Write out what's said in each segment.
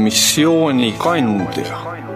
missioonikandja.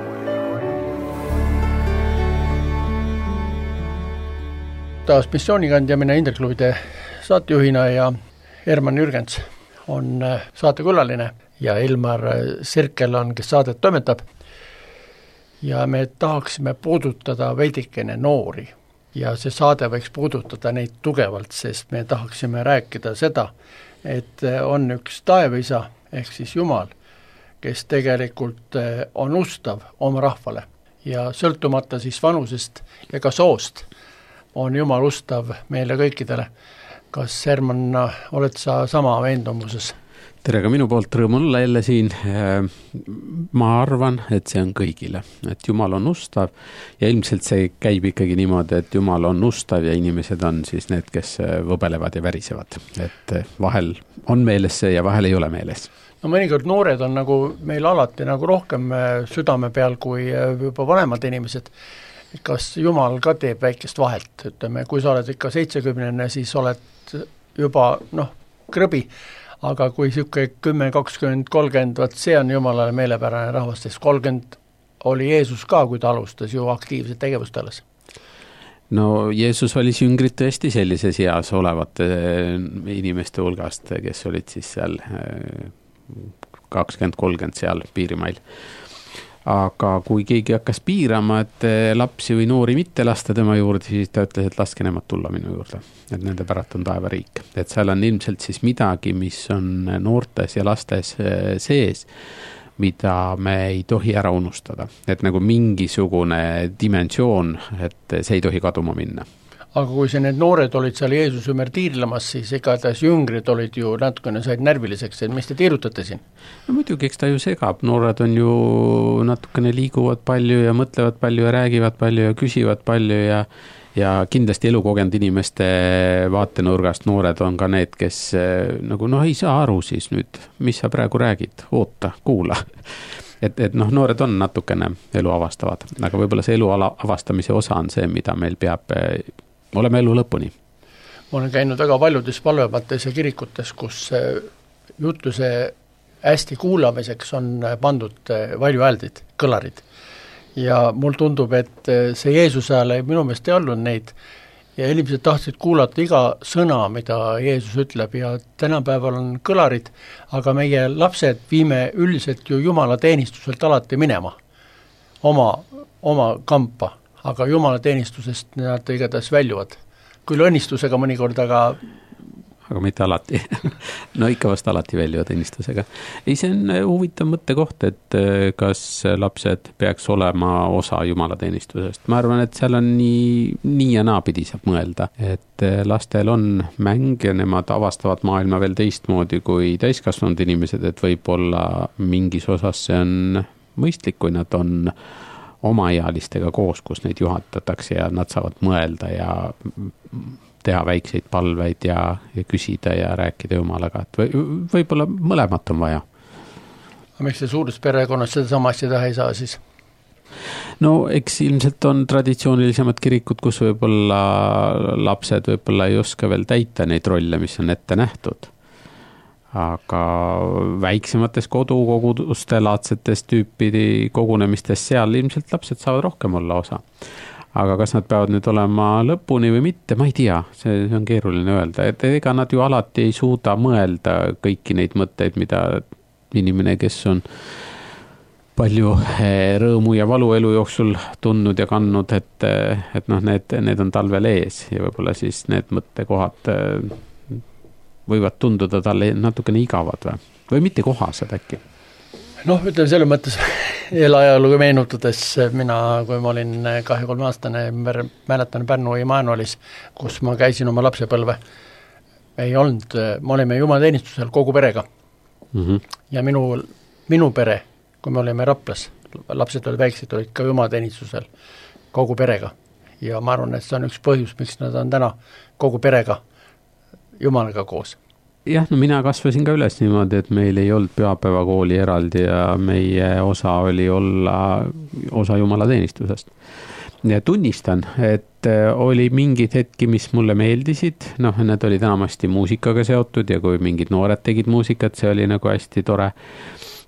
Taas missioonikandja mina Indreklubide saatejuhina ja Herman Jürgens on saatekülaline ja Ilmar Sirkel on, kes saadet toimetab. Ja me tahaksime puudutada veidikene noori ja see saade võiks puudutada neid tugevalt, sest me tahaksime rääkida seda, et on üks taevaisa ehk siis Jumal, kes tegelikult on ustav oma rahvale ja sõltumata siis vanusest ja ka soost on Jumal ustav meile kõikidele. Kas Herman, oled sa sama veendumuses? Tere ka minu poolt, rõõm olla jälle siin. Ma arvan, et see on kõigile, et Jumal on ustav ja ilmselt see käib ikkagi niimoodi, et Jumal on ustav ja inimesed on siis need, kes võbelevad ja värisevad. Et vahel on meeles see ja vahel ei ole meeles. No mõnikord noored on nagu meil alati nagu rohkem südame peal kui juba vanemad inimesed. Kas Jumal ka teeb väikest vahelt? Ütleme, kui sa oled ikka 70, siis oled juba krõbi, aga kui siuke 10, 20, 30, vaat see on Jumalale meelepärane rahvast, sest 30 oli Jeesus ka, kui ta alustas ju aktiivset tegevust alles. No Jeesus valis jüngrid tõesti sellises eas olevate inimeste hulgast, kes olid siis seal 20-30 seal piirimail. Aga kui keegi hakkas piirama, et lapsi või noori mitte lasta tema juurde, siis ta ütles, et laske nemad tulla minu juurde, et nende pärast on taevariik. Et seal on ilmselt siis midagi, mis on noortes ja lastes sees, mida me ei tohi ära unustada. Et nagu mingisugune dimensioon, et see ei tohi kaduma minna. Aga kui see need noored olid seal Jeesus ümber tiirlemas, siis igatahes jüngrid olid ju natukene said närviliseks, et mis te tiirutate siin? No muidugi, eks ta ju segab. Noored on ju natukene liiguvad palju ja mõtlevad palju ja räägivad palju ja küsivad palju ja kindlasti elukogenud inimeste vaatenurgast noored on ka need, kes nagu ei saa aru siis nüüd, mis sa praegu räägid, oota, kuula. Et noored on natukene elu avastavad, aga võib-olla see elu avastamise osa on see, mida meil peab oleme elu lõpuni. Ma olen käinud väga paljudes palvemates ja kirikutes, kus jutluse hästi kuulamiseks on pandud valjuhääldid, kõlarid. Ja mul tundub, et see Jeesuse ajal minu meelest ei olnud neid ja inimesed tahtsid kuulata iga sõna, mida Jeesus ütleb ja tänapäeval on kõlarid, aga meie lapsed viime üldiselt ju Jumala teenistuselt alati minema oma kampa. Aga Jumala teenistusest nad igatahes väljuvad. Küll õnnistusega mõnikord, aga mitte alati. No ikka vast alati väljuvad õnnistusega. Ei, see on huvitav mõttekoht, et kas lapsed peaks olema osa Jumala teenistusest. Ma arvan, et seal on nii ja naapidi saab mõelda, et lastel on mäng ja nemad avastavad maailma veel teistmoodi kui täiskasvanud inimesed, et võib-olla mingis osas see on mõistlik, kui nad on omaealistega koos, kus neid juhatatakse ja nad saavad mõelda ja teha väikseid palveid ja küsida ja rääkida Jumalaga. Et võib-olla mõlemat on vaja. Aga miks see suures perekonnas seda sama asja teha ei saa siis? No eks ilmselt on traditsioonilisemad kirikud, kus võib-olla lapsed võib-olla ei oska veel täita neid rolle, mis on ette nähtud. Aga väiksemates kodukoguduste laadsetes tüüpidi kogunemistes seal ilmselt lapsed saavad rohkem olla osa. Aga kas nad peavad nüüd olema lõpuni või mitte, ma ei tea, see on keeruline öelda. Et ega nad ju alati ei suuda mõelda kõiki neid mõtteid, mida inimene, kes on palju rõõmu ja valu elu jooksul tundnud ja kandnud, et need on talvel ees ja võib-olla siis need mõttekohad võivad tunduda talle natukene igavad või mitte kohased äkki? Ütleme selle mõttes eelajalugu meenutades mina, kui ma olin 2-3-aastane, mäletan Pärnu Immanuelis, kus ma käisin oma lapsepõlve. Ei olnud, me olime jumalateenistusel kogu perega. Ja minu pere, kui me olime Raplas, lapsed olid väiksed, olid ka jumalateenistusel kogu perega. Ja ma arvan, et see on üks põhjus, miks nad on täna kogu perega Jumalaga koos. Jah, mina kasvasin ka üles niimoodi, et meil ei olnud pühapäevakooli eraldi ja meie osa oli olla osa Jumala teenistusest. Ja tunnistan, et oli mingid hetki, mis mulle meeldisid, need olid enamasti muusikaga seotud ja kui mingid noored tegid muusikat, see oli nagu hästi tore.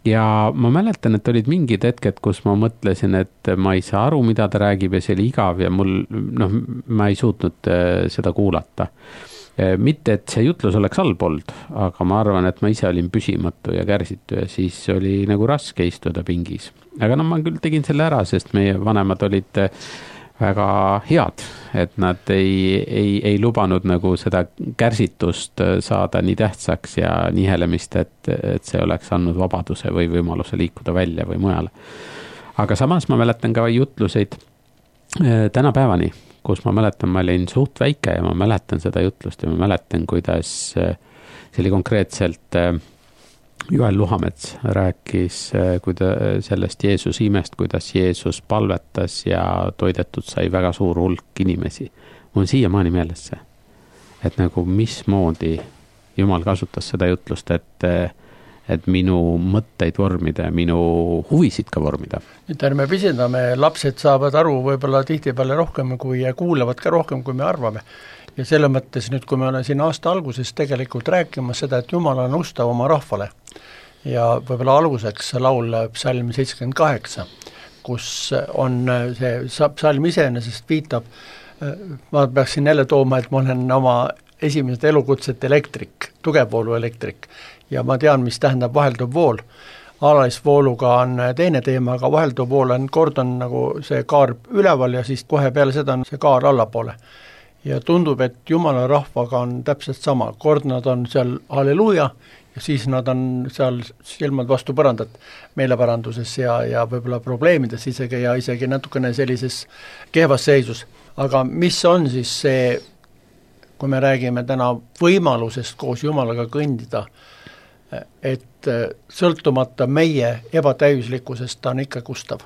ja ma mäletan, et olid mingid hetked, kus ma mõtlesin, et ma ei saa aru, mida ta räägib ja see oli igav ja ma ei suutnud seda kuulata. Mitte, et see jutlus oleks halb olnud, aga ma arvan, et ma ise olin püsimatu ja kärsitu ja siis oli nagu raske istuda pingis. Aga ma küll tegin selle ära, sest meie vanemad olid väga head, et nad ei lubanud nagu seda kärsitust saada nii tähtsaks ja nihelemist, et see oleks andnud vabaduse või võimaluse liikuda välja või mujale. Aga samas ma mäletan ka jutluseid tänapäevani, kus ma mäletan, ma olin suht väike ja ma mäletan seda jutlust ja ma mäletan, kuidas see oli konkreetselt Joel Luhamets rääkis sellest Jeesuse imest, kuidas Jeesus palvetas ja toidetud sai väga suur hulk inimesi. Mul on siiamaani meeles see, et nagu mismoodi Jumal kasutas seda jutlust, et minu mõtteid vormida ja minu huvisid ka vormida. Nüüd ärme pisendame, lapsed saavad aru võib-olla tihtipeale rohkem kui kuulevad ka rohkem, kui me arvame. Ja selle mõttes nüüd, kui me oleme siin aasta alguses tegelikult rääkima seda, et Jumal on ustav oma rahvale ja võib-olla alguseks laul psalm 78, kus on see psalm iseenesest viitab, ma peaksin jälle tooma, et ma olen oma esimesed elukutset elektrik, tugevvoolu elektrik ja ma tean, mis tähendab vahelduv vool. Alalisvooluga on teine teema, aga vahelduv vool on kord on nagu see kaar üleval ja siis kohe peale seda on see kaar allapoole. Ja tundub, et Jumala rahvaga on täpselt sama, kord nad on seal halleluuja ja siis nad on seal silmad vastu põrandat meeleparanduses ja võib-olla probleemides isegi natukene sellises kehvas seisus. Aga mis on siis see, kui me räägime täna võimalusest koos Jumalaga kõndida, et sõltumata meie ebatäiuslikkusest ta on ikka ustav?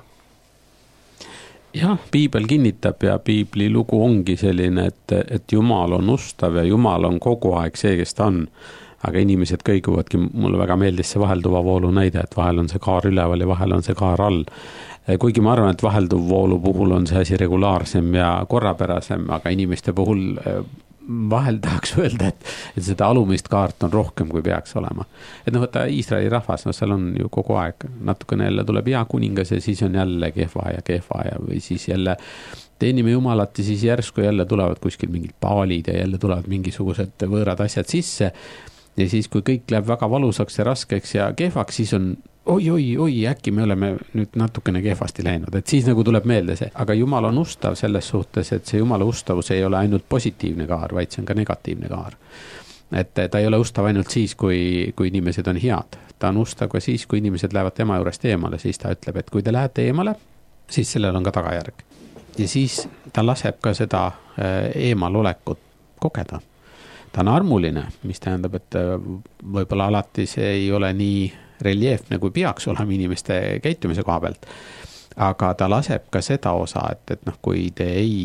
Jah, piibel kinnitab ja piibli lugu ongi selline, et Jumal on ustav ja Jumal on kogu aeg see, kes ta on. Aga inimesed kõiguvadki, mulle väga meeldis see vahelduva voolu näide, et vahel on see kaar üleval ja vahel on see kaar all. Kuigi ma arvan, et vahelduv voolu puhul on see asi regulaarsem ja korrapärasem, aga inimeste puhul vahel tahaks öelda, et seda alumist kaart on rohkem, kui peaks olema. Et võtta Iisraeli rahvas, seal on ju kogu aeg natukene jälle tuleb hea kuningas ja siis on jälle kehva ja või siis jälle teenime Jumalat ja siis järsku jälle tulevad kuskil mingid paalid ja jälle tulevad mingisugused võõrad asjad sisse ja siis, kui kõik läheb väga valusaks ja raskeks ja kehvaks, siis on oi, äkki me oleme nüüd natukene kehvasti läinud, et siis nagu tuleb meelde see. Aga Jumal on ustav selles suhtes, et see Jumala ustavus ei ole ainult positiivne kaar, vaid see on ka negatiivne kaar. Et ta ei ole ustav ainult siis, kui inimesed on head. Ta on ustav ka siis, kui inimesed lähevad tema juurest eemale, siis ta ütleb, et kui te lähete eemale, siis sellel on ka tagajärg. Ja siis ta laseb ka seda eemalolekut kogeda. Ta on armuline, mis tähendab, et võib-olla alati see ei ole nii reljeefne, kui peaks olema inimeste käitumise koha pealt. Aga ta laseb ka seda osa, et kui te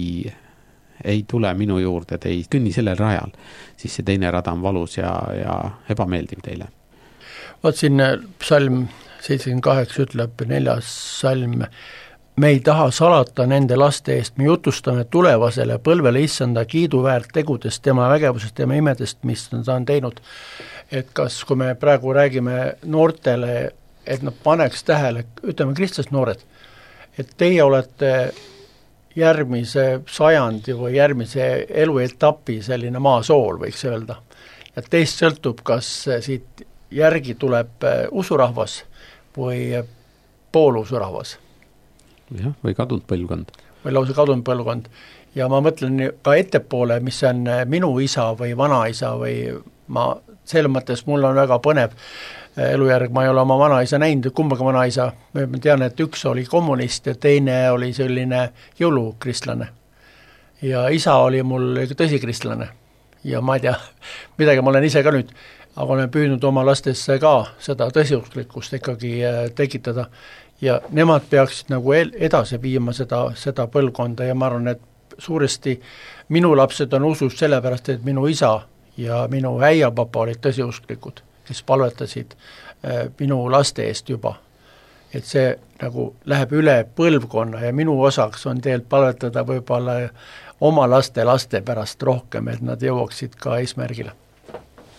ei tule minu juurde, te ei kõnni sellel rajal, siis see teine rada on valus ja ebameeldiv teile. Vaat siin psalm 78 ütleb 4. salm, me ei taha salata nende laste eest, me jutustame tulevasele põlvele issanda kiiduväärt tegudest, tema vägevusest, tema imedest, mis ta on teinud. Et kas, kui me praegu räägime noortele, et nad paneks tähele, ütleme kristlased noored, et teie olete järgmise sajandi või järgmise eluetapi selline maasool, võiks öelda. Ja teist sõltub, kas siit järgi tuleb usurahvas või poolusurahvas. Jah, või kadunud põlvkond. Või lausa kadunud põlvkond. Ja ma mõtlen ka ettepoole, mis on minu isa või vanaisa või ma selles mõttes mul on väga põnev elujärg, ma ei ole oma vanaisa näinud, kumbaga vanaisa, ma tean, et üks oli kommunist ja teine oli selline jõulukristlane. Ja isa oli mul tõsikristlane ja ma ei tea, midagi ma olen ise ka nüüd, aga olen püüdnud oma lastesse ka seda tõsiusklikkust ikkagi tekitada ja nemad peaksid nagu edasi viima seda põlvkonda ja ma arvan, et suuresti minu lapsed on usus sellepärast, et minu isa ja minu äiapapa olid tõsiusklikud, kes palvetasid minu laste eest juba. Et see nagu läheb üle põlvkonna ja minu osaks on tegelikult palvetada võib-olla oma laste pärast rohkem, et nad jõuaksid ka eesmärgile.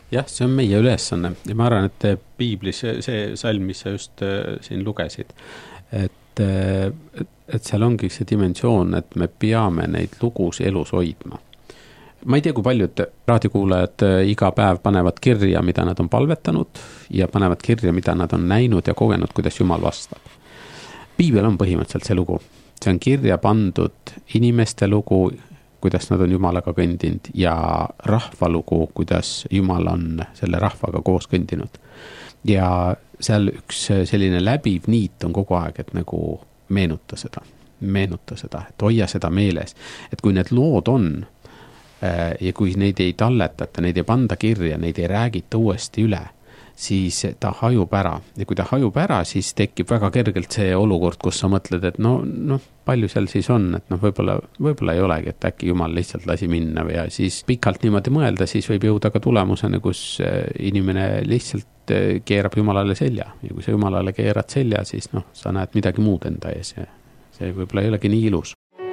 jah, see on meie ülesanne ja ma arvan, et piiblis see salm, mis sa just siin lugesid, et seal ongi see dimensioon, et me peame neid lugus elus hoidma. Ma ei tea, kui paljud raadiokuulajad iga päev panevad kirja, mida nad on palvetanud ja panevad kirja, mida nad on näinud ja kogenud, kuidas Jumal vastab. Piibel on põhimõtteliselt see lugu. See on kirja pandud inimeste lugu, kuidas nad on Jumalaga kõndinud ja rahva lugu, kuidas Jumal on selle rahvaga koos kõndinud. Ja seal üks selline läbiv niit on kogu aeg, et nagu meenuta seda, et hoia seda meeles, et kui need lood on ja kui neid ei talletata, neid ei panda kirja, neid ei räägita uuesti üle, siis ta hajub ära. Ja kui ta hajub ära, siis tekib väga kergelt see olukord, kus sa mõtled, et no palju seal siis on, et võib-olla ei olegi, et äkki Jumal lihtsalt lasi minna ja siis pikalt niimoodi mõelda, siis võib jõuda ka tulemusena, kus inimene lihtsalt keerab Jumalale selja. Ja kui sa Jumalale keerad selja, siis sa näed midagi muud enda ees ja see võib-olla ei olegi nii ilus.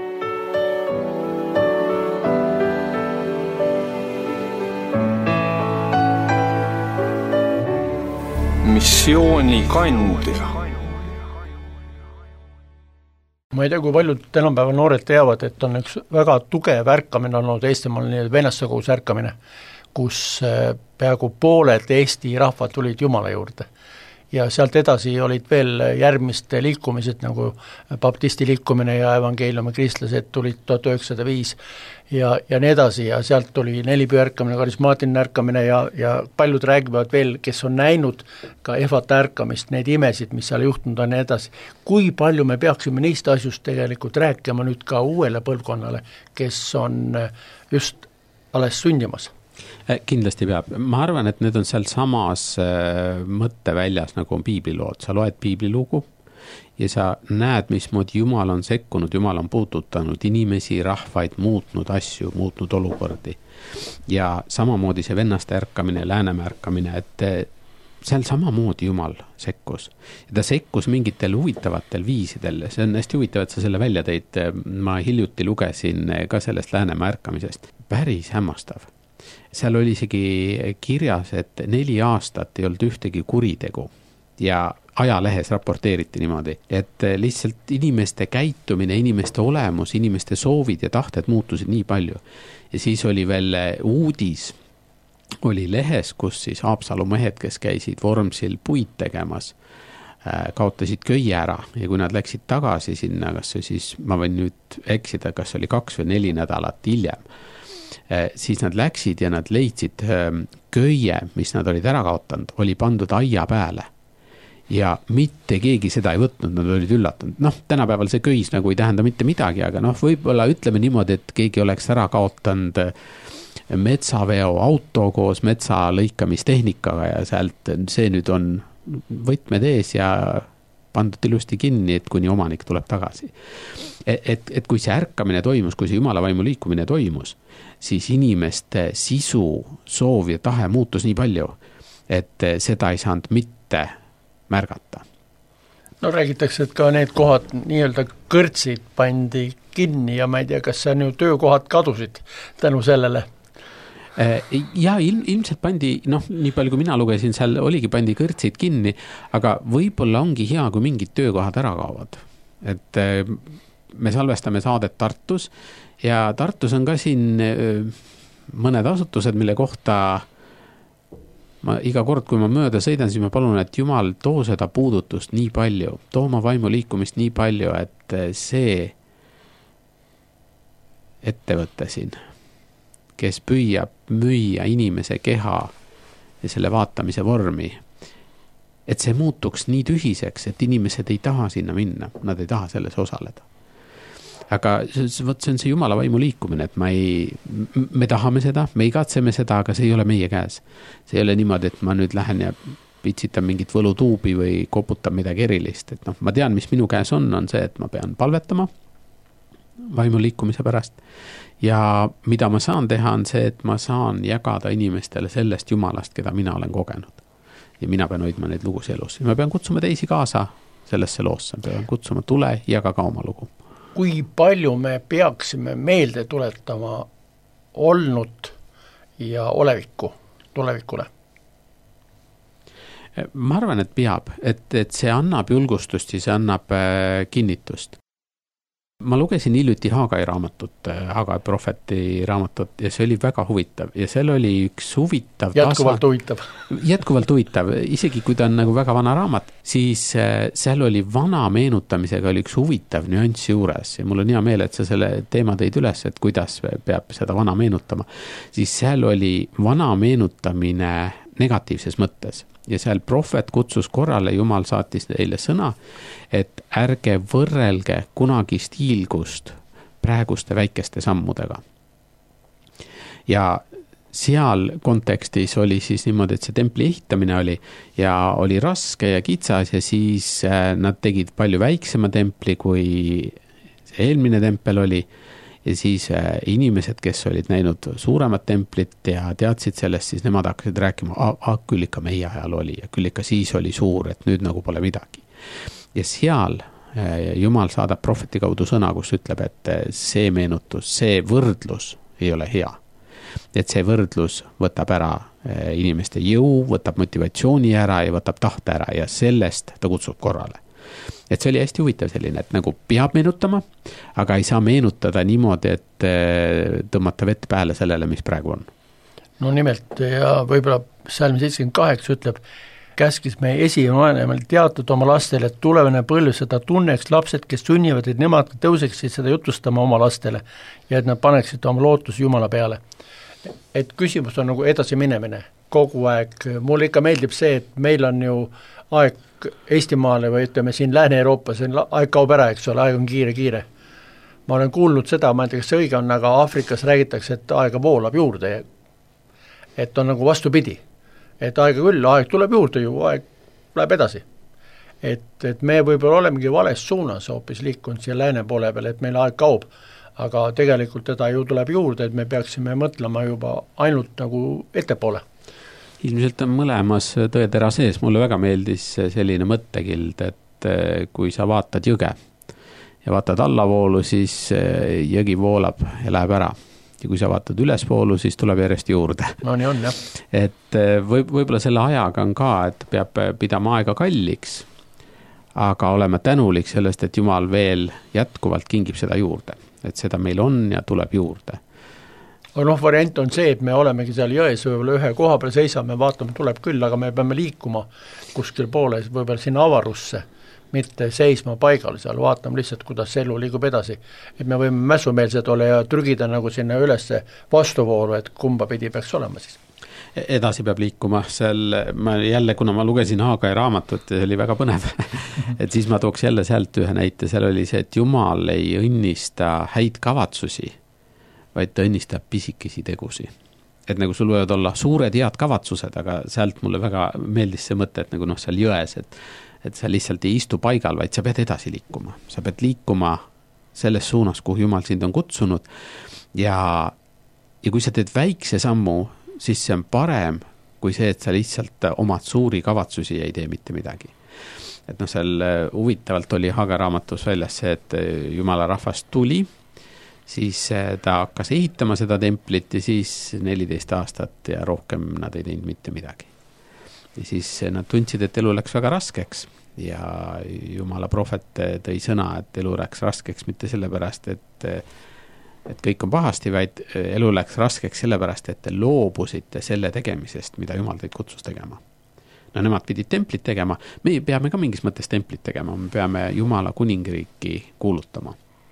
Missiooni kandja. Ma ei tea, kui paljud tänapäeval noored teavad, et on üks väga tugev ärkamine olnud Eestimaal, nii vennaskogus ärkamine, kus peaaegu pooled Eesti rahvad tulid Jumala juurde. Ja sealt edasi olid veel järgmiste liikumised, nagu baptisti liikumine ja evangeeliumi kristlased tulid 1905 ja nii edasi ja sealt tuli nelipüü ärkamine, karismaatiline ärkamine ja paljud räägivad veel, kes on näinud ka ehvata ärkamist, neid imesid, mis seal juhtunud on ja edasi. Kui palju me peaksime neist asjust tegelikult rääkima nüüd ka uuele põlvkonnale, kes on just alles sündimas? Kindlasti peab. Ma arvan, et need on seal samas mõtteväljas, nagu on piiblilood. Sa loed piiblilugu ja sa näed, mismoodi Jumal on sekkunud, Jumal on puudutanud inimesi, rahvaid, muutnud asju, muutnud olukordi. Ja samamoodi see vennaste ärkamine, Läänemäe ärkamine, et seal samamoodi Jumal sekkus. Ja ta sekkus mingitel huvitavatel viisidel. See on hästi huvitav, et sa selle välja tõid. Ma hiljuti lugesin ka sellest Läänemäe ärkamisest. Päris hämmastav. Seal oli isegi kirjas, et 4 aastat ei olnud ühtegi kuritegu ja ajalehes raporteeriti niimoodi, et lihtsalt inimeste käitumine, inimeste olemus, inimeste soovid ja tahted muutusid nii palju. Ja siis oli veel uudis, oli lehes, kus siis Haapsalu mehed, kes käisid Vormsil puid tegemas, kaotasid köie ära ja kui nad läksid tagasi sinna, kas see siis, ma võin nüüd eksida, kas oli 2 või 4 nädalat hiljem, siis nad läksid ja nad leidsid köie, mis nad olid ära kaotanud, oli pandud aia peale. Ja mitte keegi seda ei võtnud, nad olid üllatunud. Tänapäeval see köis nagu ei tähenda mitte midagi, aga võib-olla ütleme niimoodi, et keegi oleks ära kaotanud metsaveo auto koos metsa lõikamistehnikaga ja sealt see nüüd on võtmed ees ja pandud ilusti kinni, et kuni omanik tuleb tagasi. Et kui see ärkamine toimus, kui see Jumala vaimu liikumine toimus, siis inimeste sisu, soov ja tahe muutus nii palju, et seda ei saanud mitte märgata. Räägitakse, et ka need kohad nii-öelda kõrtsid pandi kinni ja ma ei tea, kas see töökohad kadusid tänu sellele? Ja ilmselt pandi, nii palju kui mina lugesin, seal oligi pandi kõrtsid kinni, aga võib-olla ongi hea, kui mingid töökohad ära kaovad. Et me salvestame saadet Tartus ja Tartus on ka siin mõned asutused, mille kohta ma iga kord, kui ma mööda sõidan, siis ma palun, et Jumal too seda puudutust nii palju, too oma vaimu liikumist nii palju, et see ettevõte siin, kes püüab müüa inimese keha ja selle vaatamise vormi, et see muutuks nii tühiseks, et inimesed ei taha sinna minna, nad ei taha selles osaleda. Aga see on see Jumala vaimu liikumine, et me tahame seda, me igatseme seda, aga see ei ole meie käes. See ei ole niimoodi, et ma nüüd lähen ja pitsitan mingit võlutuubi või koputan midagi erilist. Et ma tean, mis minu käes on see, et ma pean palvetama vaimu liikumise pärast. Ja mida ma saan teha on see, et ma saan jagada inimestele sellest Jumalast, keda mina olen kogenud. Ja mina pean hoidma neid lugus elus. Ja ma pean kutsuma teisi kaasa sellesse loosse. Pean kutsuma tule, jaga ka oma lugu. Kui palju me peaksime meelde tuletama olnud ja olevikku tulevikule? Ma arvan, et peab, et see annab julgustust ja see annab kinnitust. Ma lugesin hiljuti Haagai raamatut, Haagai prohveti raamatut ja see oli väga huvitav ja seal oli üks huvitav jätkuvalt huvitav, isegi kui ta on nagu väga vana raamat, siis seal oli vana meenutamisega oli üks huvitav nüanss juures ja mul on hea meel, et sa selle teema tõid üles, et kuidas peab seda vana meenutama, siis seal oli vana meenutamine negatiivses mõttes ja seal prohvet kutsus korrale, Jumal saatis neile sõna, et ärge võrrelge kunagist hiilgust praeguste väikeste sammudega. Ja seal kontekstis oli siis niimoodi, et see templi ehitamine oli ja oli raske ja kitsas ja siis nad tegid palju väiksema templi, kui see eelmine tempel oli. Ja siis inimesed, kes olid näinud suuremat templit ja teadsid sellest, siis nemad hakkasid rääkima, küll ikka meie ajal oli ja küll ikka siis oli suur, et nüüd nagu pole midagi. Ja seal Jumal saadab prohveti kaudu sõna, kus ütleb, et see meenutus, see võrdlus ei ole hea. Et see võrdlus võtab ära inimeste jõu, võtab motivatsiooni ära ja võtab tahte ära ja sellest ta kutsub korrale. Et see oli hästi huvitav selline, et nagu peab meenutama, aga ei saa meenutada niimoodi, et tõmmata vett pääle sellele, mis praegu on. No nimelt, ja võib-olla Psalm 78 ütleb, käskis meie esivanemal teatud oma lastele, et tulevane põlv seda tunneks lapsed, kes sünnivad, et nemad tõuseksid seda jutustama oma lastele ja et nad paneksid oma lootus Jumala peale. Et küsimus on nagu edasi minemine kogu aeg. Mulle ikka meeldib see, et meil on ju aeg Eestimaale või ütleme siin Lääne-Euroopas, aeg kaob ära, eks ole, aeg on kiire. Ma olen kuulnud seda, ma ei tea, kas see õige on, aga Aafrikas räägitakse, et aega voolab juurde. Et on nagu vastupidi. Et aega küll, aeg tuleb juurde ju, aeg läheb edasi. Et me võib-olla olemegi vales suunas hoopis liikunud siia lääne poole peale, et meil aeg kaob. Aga tegelikult teda ju tuleb juurde, et me peaksime mõtlema juba ainult nagu ettepoole. Ilmselt on mõlemas tõetera sees. Mulle väga meeldis selline mõttekild, et kui sa vaatad jõge ja vaatad allavoolu, siis jõgi voolab ja läheb ära. Ja kui sa vaatad ülesvoolu, siis tuleb järjest juurde. No nii on, jah. Et võib-olla selle ajaga on ka, et peab pidama aega kalliks, aga olema tänulik sellest, et Jumal veel jätkuvalt kingib seda juurde. Et seda meil on ja tuleb juurde. Variant on see, et me olemegi seal jões võib-olla ühe koha peal seisame, vaatame, tuleb küll, aga me peame liikuma kuskil poole, võib-olla sinna avarusse, mitte seisma paigal seal, vaatame lihtsalt, kuidas elu liigub edasi. Et me võime mässumeelsed ole ja trügida nagu sinna ülesse vastuvoolu, et kumba pidi peaks olema siis. Edasi peab liikuma, ma jälle, kuna ma lugesin Haagai raamatut, see oli väga põnev, et siis ma tooks jälle sealt ühe näite, seal oli see, et Jumal ei õnnista häid kavatsusi, vaid ta õnnistab pisikesi tegusi. Et nagu sul võivad olla suured head kavatsused, aga sealt mulle väga meeldis see mõte, et nagu seal jões, et sa lihtsalt ei istu paigal, vaid sa pead edasi liikuma. Sa pead liikuma selles suunas, kuhu Jumal sind on kutsunud ja kui sa teed väikse sammu, siis see on parem kui see, et sa lihtsalt omad suuri kavatsusi ei tee mitte midagi. Et seal huvitavalt oli Haagai raamatus väljas see, et Jumala rahvas tuli, siis ta hakkas ehitama seda templit ja siis 14 aastat ja rohkem nad ei teinud mitte midagi. Ja siis nad tundsid, et elu läks väga raskeks ja Jumala prohvet tõi sõna, et elu läks raskeks mitte sellepärast, et kõik on pahasti, vaid elu läks raskeks sellepärast, et te loobusite selle tegemisest, mida Jumal teid kutsus tegema. No nemad pidid templit tegema, me peame ka mingis mõttes templit tegema, me peame Jumala kuningriiki kuulutama.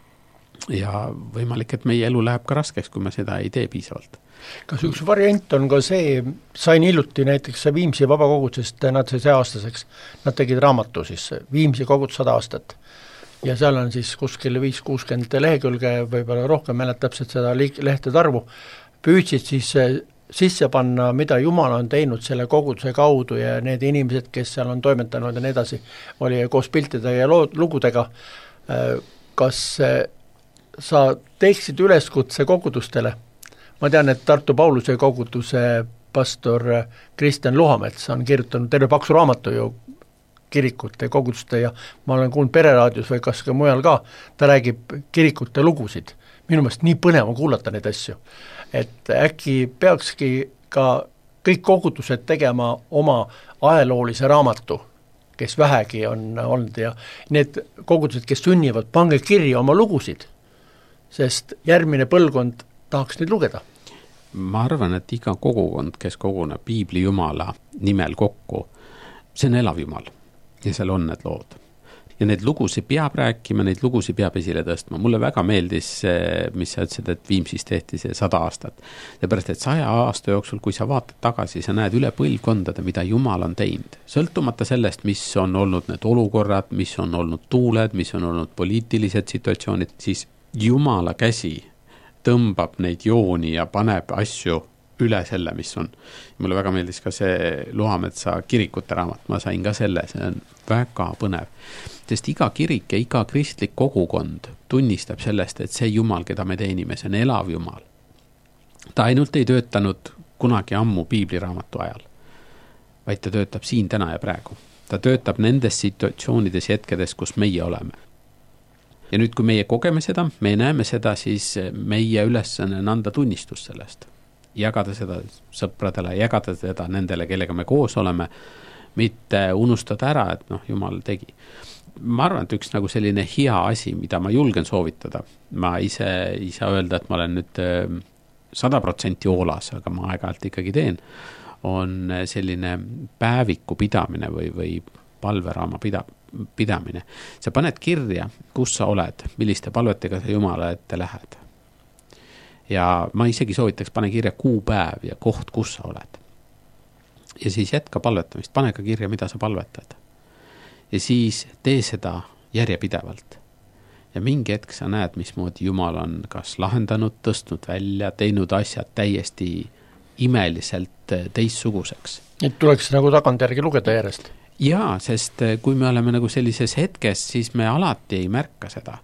Ja võimalik, et meie elu läheb ka raskeks, kui me seda ei tee piisavalt. Kas üks variant on ka see, sain hiljuti näiteks Viimsi vabakogudusest, nad sai 100 aastaseks, nad tegid raamatu siis, Viimsi kogudus 100 aastat. Ja seal on siis kuskil 5-60 lehekülge, võib-olla rohkem mälet täpselt seda lehtede arvu, püüdsid siis sisse panna, mida Jumal on teinud selle koguduse kaudu ja need inimesed, kes seal on toimetanud ja nii edasi, oli koos piltide ja lugudega. Kas sa teeksid üleskutse kogudustele? Ma tean, et Tartu Pauluse koguduse pastor Kristjan Luhamets on kirjutanud terve paksu raamatu ju kirikute, koguduste ja ma olen kuulnud Pereraadios või kas ka mujal ka, ta räägib kirikute lugusid. Minu meelest nii põnev on kuulata neid asju. Et äkki peakski ka kõik kogudused tegema oma ajaloolise raamatu, kes vähegi on olnud ja need kogudused, kes sünnivad, pange kirja oma lugusid, sest järgmine põlvkond tahaks neid lugeda. Ma arvan, et iga kogukond, kes koguneb piibli jumala nimel kokku, see on elav jumal ja seal on need lood. Ja neid lugusid peab rääkima, neid lugusid peab esile tõstma. Mulle väga meeldis see, mis sa ütlesid, et Viimsis tehti see 100 aastat. Seepärast, et 100 aasta jooksul, kui sa vaatad tagasi, sa näed üle põlvkondade, mida Jumal on teinud. Sõltumata sellest, mis on olnud need olukorrad, mis on olnud tuuled, mis on olnud poliitilised situatsioonid, siis Jumala käsi tõmbab neid jooni ja paneb asju üle selle, mis on. Mulle väga meeldis ka see Luhametsa kirikute raamat, ma sain ka selle, see on väga põnev. Sest iga kirik ja iga kristlik kogukond tunnistab sellest, et see Jumal, keda me teenime, see on elav Jumal. Ta ainult ei töötanud kunagi ammu piibliraamatu ajal, vaid ta töötab siin täna ja praegu. Ta töötab nendes situatsioonides ja hetkedes, kus meie oleme. Ja nüüd, kui meie kogeme seda, me näeme seda, siis meie ülesanne on anda tunnistus sellest. Jagada seda sõpradele, jagada seda nendele, kellega me koos oleme, mitte unustada ära, et Jumal tegi. Ma arvan, et üks nagu selline hea asi, mida ma julgen soovitada, ma ise ei saa öelda, et ma olen nüüd 100% hoolas, aga ma aeg-ajalt ikkagi teen, on selline päeviku pidamine või palveraama pidamine. Sa paned kirja, kus sa oled, milliste palvetega sa Jumala ette lähed. Ja ma isegi soovitaks, pane kirja kuupäev ja koht, kus sa oled. Ja siis jätka palvetamist, pane ka kirja, mida sa palvetad. Ja siis tee seda järjepidevalt. Ja mingi hetk sa näed, mismoodi Jumal on kas lahendanud, tõstnud välja, teinud asjad täiesti imeliselt teistsuguseks. Et tuleks nagu tagantjärgi lugeda järjest? Jaa, sest kui me oleme nagu sellises hetkes, siis me alati ei märka seda.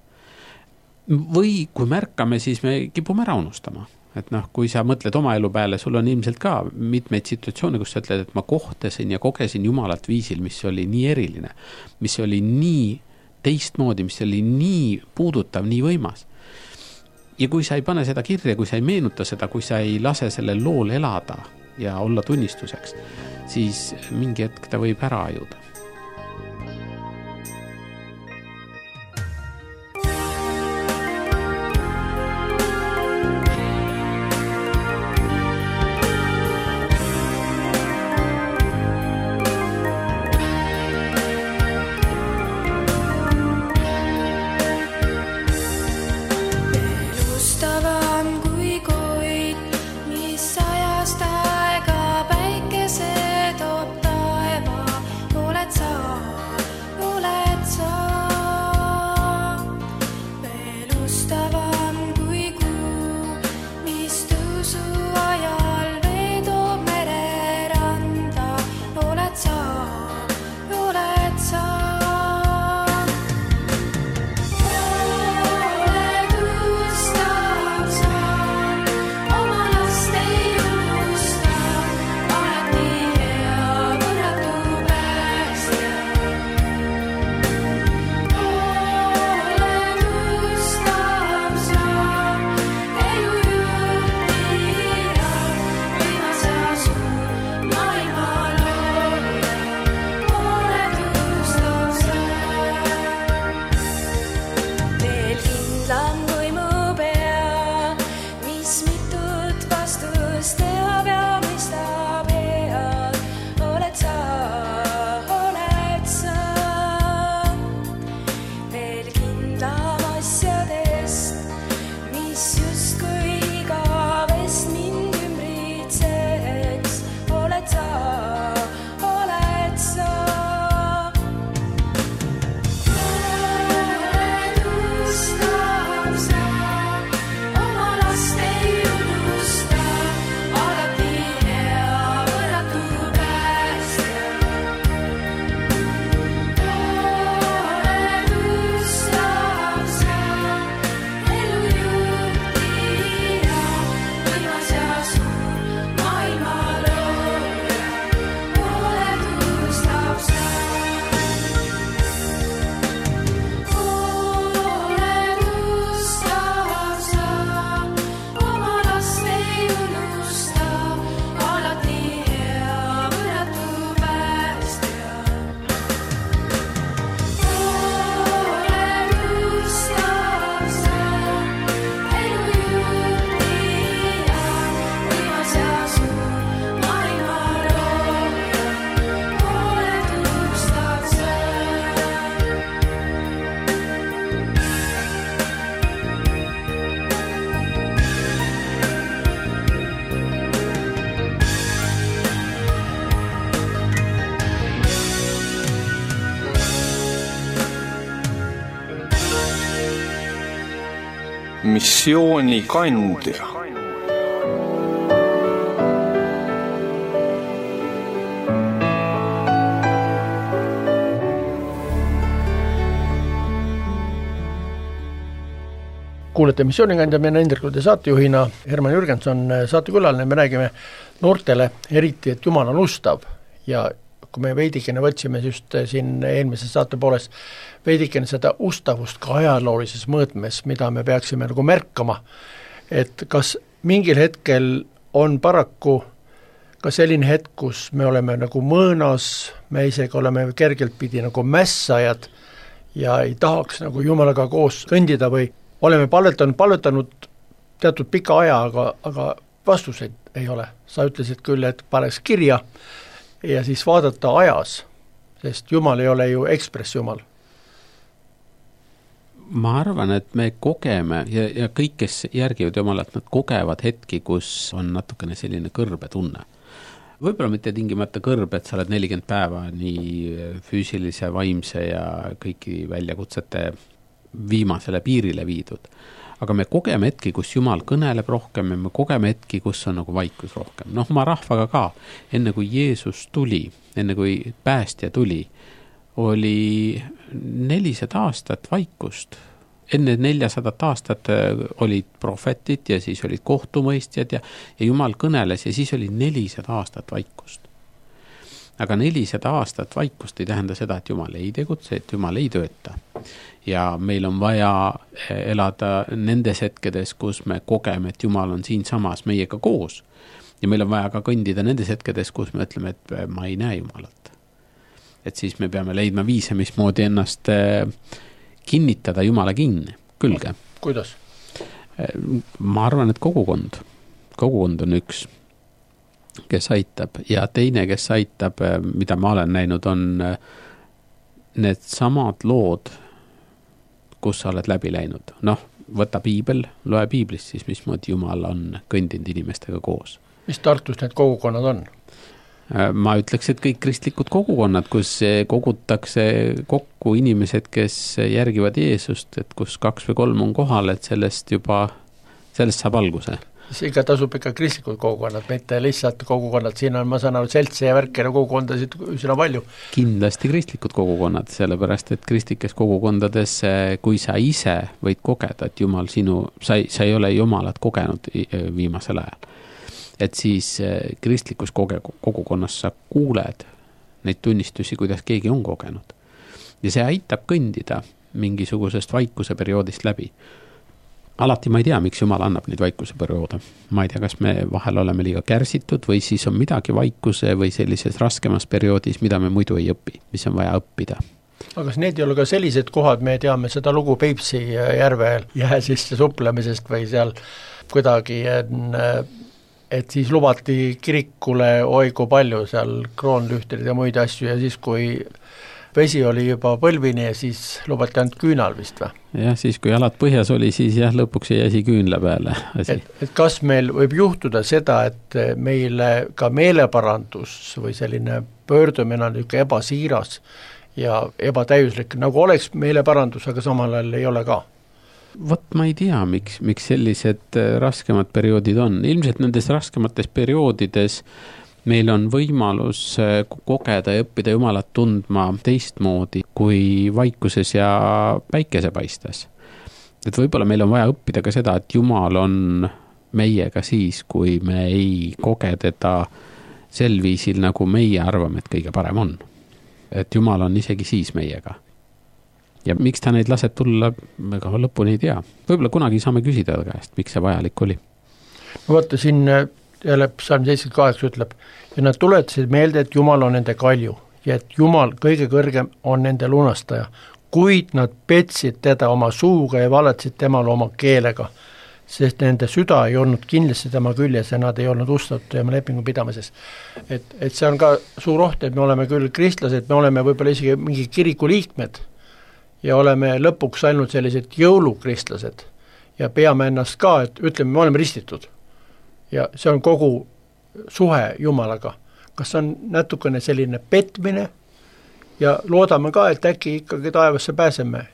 Või kui märkame, siis me kipume ära unustama. Et kui sa mõtled oma elu peale, sul on ilmselt ka mitmeid situatsioone, kus sa ütled, et ma kohtasin ja kogesin Jumalat viisil, mis oli nii eriline, mis oli nii teistmoodi, mis oli nii puudutav, nii võimas. Ja kui sa ei pane seda kirja, kui sa ei meenuta seda, kui sa ei lase sellel lool elada ja olla tunnistuseks, siis mingi hetk ta võib ära ajuda. missioonikandja. Kuulete missioonikandja, mina Indrek saatejuhina, Herman Jürgenson saatekülaline, me räägime noortele eriti, et Jumal on ustav ja kui me veidikene võtsime just siin eelmises saate pooles veidikene seda ustavust ka ajaloolises mõõtmes, mida me peaksime nagu märkama, et kas mingil hetkel on paraku ka selline hetk, kus me oleme nagu mõõnas, me isegi oleme kergelt pidi nagu mässajad ja ei tahaks nagu Jumalaga koos kõndida või oleme palvetanud teatud pika aja, aga vastuseid ei ole. Sa ütlesid küll, et paneks kirja ja siis vaadata ajas, sest Jumal ei ole ju ekspress Jumal. Ma arvan, et me kogeme ja kõik, kes järgivad Jumalat, nad kogevad hetki, kus on natukene selline kõrbe tunne. Võib-olla mitte tingimata kõrbe, et sa oled 40 päeva nii füüsilise, vaimse ja kõiki väljakutsete viimasele piirile viidud. Aga me kogeme hetki, kus Jumal kõneleb rohkem ja me kogeme hetki, kus on nagu vaikus rohkem. Ma rahvaga ka, enne kui Jeesus tuli, enne kui päästja tuli, oli 400 aastat vaikust. Enne 400 aastat olid prohvetid ja siis olid kohtumõistjad ja Jumal kõneles ja siis oli 400 aastat vaikust. Aga 400 aastat vaikust ei tähenda seda, et Jumal ei tegutse, et Jumal ei tööta. Ja meil on vaja elada nendes hetkedes, kus me kogeme, et Jumal on siin samas meiega koos. Ja meil on vaja ka kõndida nendes hetkedes, kus me ütleme, et ma ei näe Jumalat. Et siis me peame leidma viise, mismoodi ennast kinnitada Jumala kinni, külge. Kuidas? Ma arvan, et kogukond on üks, kes aitab ja teine, kes aitab, mida ma olen näinud, on need samad lood, kus sa oled läbi läinud. Võta piibel, loe piiblist siis, mismoodi Jumal on kõndinud inimestega koos. Mis Tartus need kogukonnad on? Ma ütleks, et kõik kristlikud kogukonnad, kus kogutakse kokku inimesed, kes järgivad Jeesust, et kus 2 või 3 on kohal, et sellest saab alguse. Siis ikka tasub ikka kristlikud kogukonnad, mitte lihtsalt kogukonnad, siin on, ma saan aru, seltse ja värkene kogukondasid üsna palju. Kindlasti kristlikud kogukonnad, sellepärast, et kristlikes kogukondades, kui sa ise võid kogeda, et Jumal sa ei ole Jumalat kogenud viimasel ajal, et siis kristlikus kogukonnas sa kuuled neid tunnistusi, kuidas keegi on kogenud. Ja see aitab kõndida mingisugusest vaikuse perioodist läbi. Alati ma ei tea, miks Jumal annab neid vaikuse perioode. Ma ei tea, kas me vahel oleme liiga kärsitud või siis on midagi vaikuse või sellises raskemas perioodis, mida me muidu ei õpi, mis on vaja õppida. Aga kas need ei ole ka sellised kohad, me teame seda lugu Peipsi järvel jää sisse suplemisest või seal kuidagi, et siis lubati kirikule oigu palju seal kroonlühterid ja muid asju ja siis kui vesi oli juba põlvini ja siis lubati ainult küünal vist või? Jah, siis kui jalad põhjas oli, siis lõpuks ei jäsi küünla peale. Et kas meil võib juhtuda seda, et meile ka meeleparandus või selline pöördumine on niisugune ebasiiras ja ebatäiuslik, nagu oleks meeleparandus, aga samal ajal ei ole ka? Ma ei tea, miks sellised raskemad perioodid on. Ilmselt nendes raskemates perioodides meil on võimalus kogeda ja õppida Jumalat tundma teistmoodi kui vaikuses ja päikese paistes. Et võib-olla meil on vaja õppida ka seda, et Jumal on meiega siis, kui me ei koge teda sel viisil, nagu meie arvame, et kõige parem on. Et Jumal on isegi siis meiega. Ja miks ta neid laseb tulla, me ka lõpuni ei tea. Võib-olla kunagi saame küsida käest, miks see vajalik oli. Ma vaata siin jälle Psalm 78 ütleb, ja nad tuletasid meelde, et Jumal on nende kalju ja et Jumal kõige kõrgem on nende lunastaja, kuid nad petsid teda oma suuga ja valetsid temal oma keelega, sest nende süda ei olnud kindlasti tema küljes ja nad ei olnud ustatud tema lepingu pidamises. Et see on ka suur oht, et me oleme küll kristlased, me oleme võib-olla isegi mingi kiriku liikmed ja oleme lõpuks ainult sellised jõulukristlased ja peame ennast ka, et ütleme, me oleme ristitud. Ja see on kogu suhe Jumalaga. Kas on natukene selline petmine ja loodame ka, et äkki ikkagi taevasse pääseme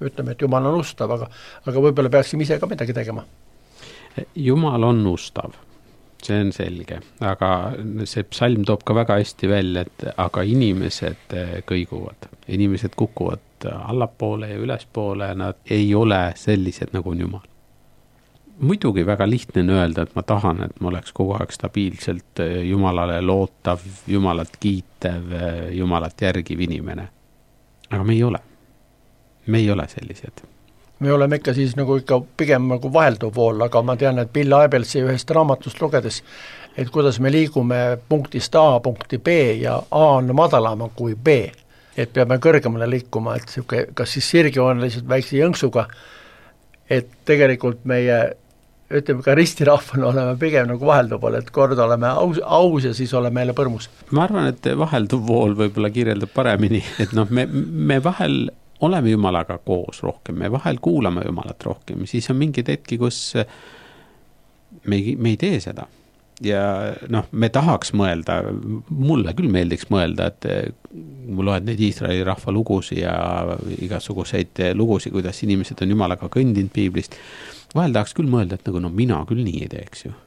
ütleme, et Jumal on ustav, aga võib-olla peaksime ise ka midagi tegema. Jumal on ustav, see on selge, aga see psalm toob ka väga hästi välja, et aga inimesed kõiguvad, inimesed kukuvad allapoole ja ülespoole, nad ei ole sellised nagu on Jumal. Muidugi väga lihtne on öelda, et ma tahan, et ma oleks kogu aeg stabiilselt Jumalale lootav, Jumalat kiitev, Jumalat järgiv inimene. Aga me ei ole. Me ei ole sellised. Me oleme ikka siis nagu ikka pigem nagu vahelduv pool, aga ma tean, et Bill Hybelsi ühest raamatust lugedes, et kuidas me liigume punktist A punkti B ja A on madalama kui B, et peame kõrgemale liikuma, et siuke, kas siis sirgjooneliselt väikse jõnksuga, et tegelikult meie, ütleme ka ristirahvana oleme pigem nagu vahelduv pool, et kord oleme aus ja siis oleme jälle põrmus. Ma arvan, et vahelduv pool võib-olla kirjeldab paremini, et me vahel oleme Jumalaga koos rohkem, me vahel kuulame Jumalat rohkem, siis on mingid hetki, kus me ei tee seda. Ja me tahaks mõelda, mulle küll meeldiks mõelda, et ma loed neid Iisraeli rahva lugusi ja igasuguseid lugusi, kuidas inimesed on Jumalaga kõndinud piiblist. Vahel tahaks küll mõelda, et nagu mina küll nii ei teeks ju.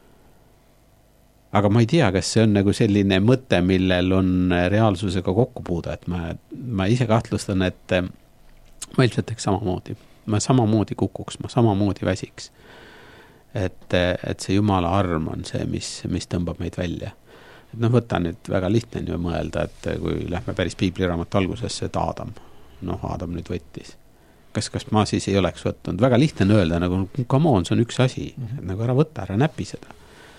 Aga ma ei tea, kas see on nagu selline mõte, millel on reaalsusega kokkupuuda, et ma ise kahtlustan, et ma ilmselt teeks samamoodi. Ma samamoodi kukuks, ma samamoodi väsiks. Et see Jumala arm on see, mis tõmbab meid välja. Et võta nüüd väga lihtne ju mõelda, et kui lähme päris piibliraamatu algusesse, et Adam nüüd võttis. Kas ma siis ei oleks võtnud? Väga lihtne on öelda, nagu come on, see on üks asi, et nagu ära võta, ära näpi seda.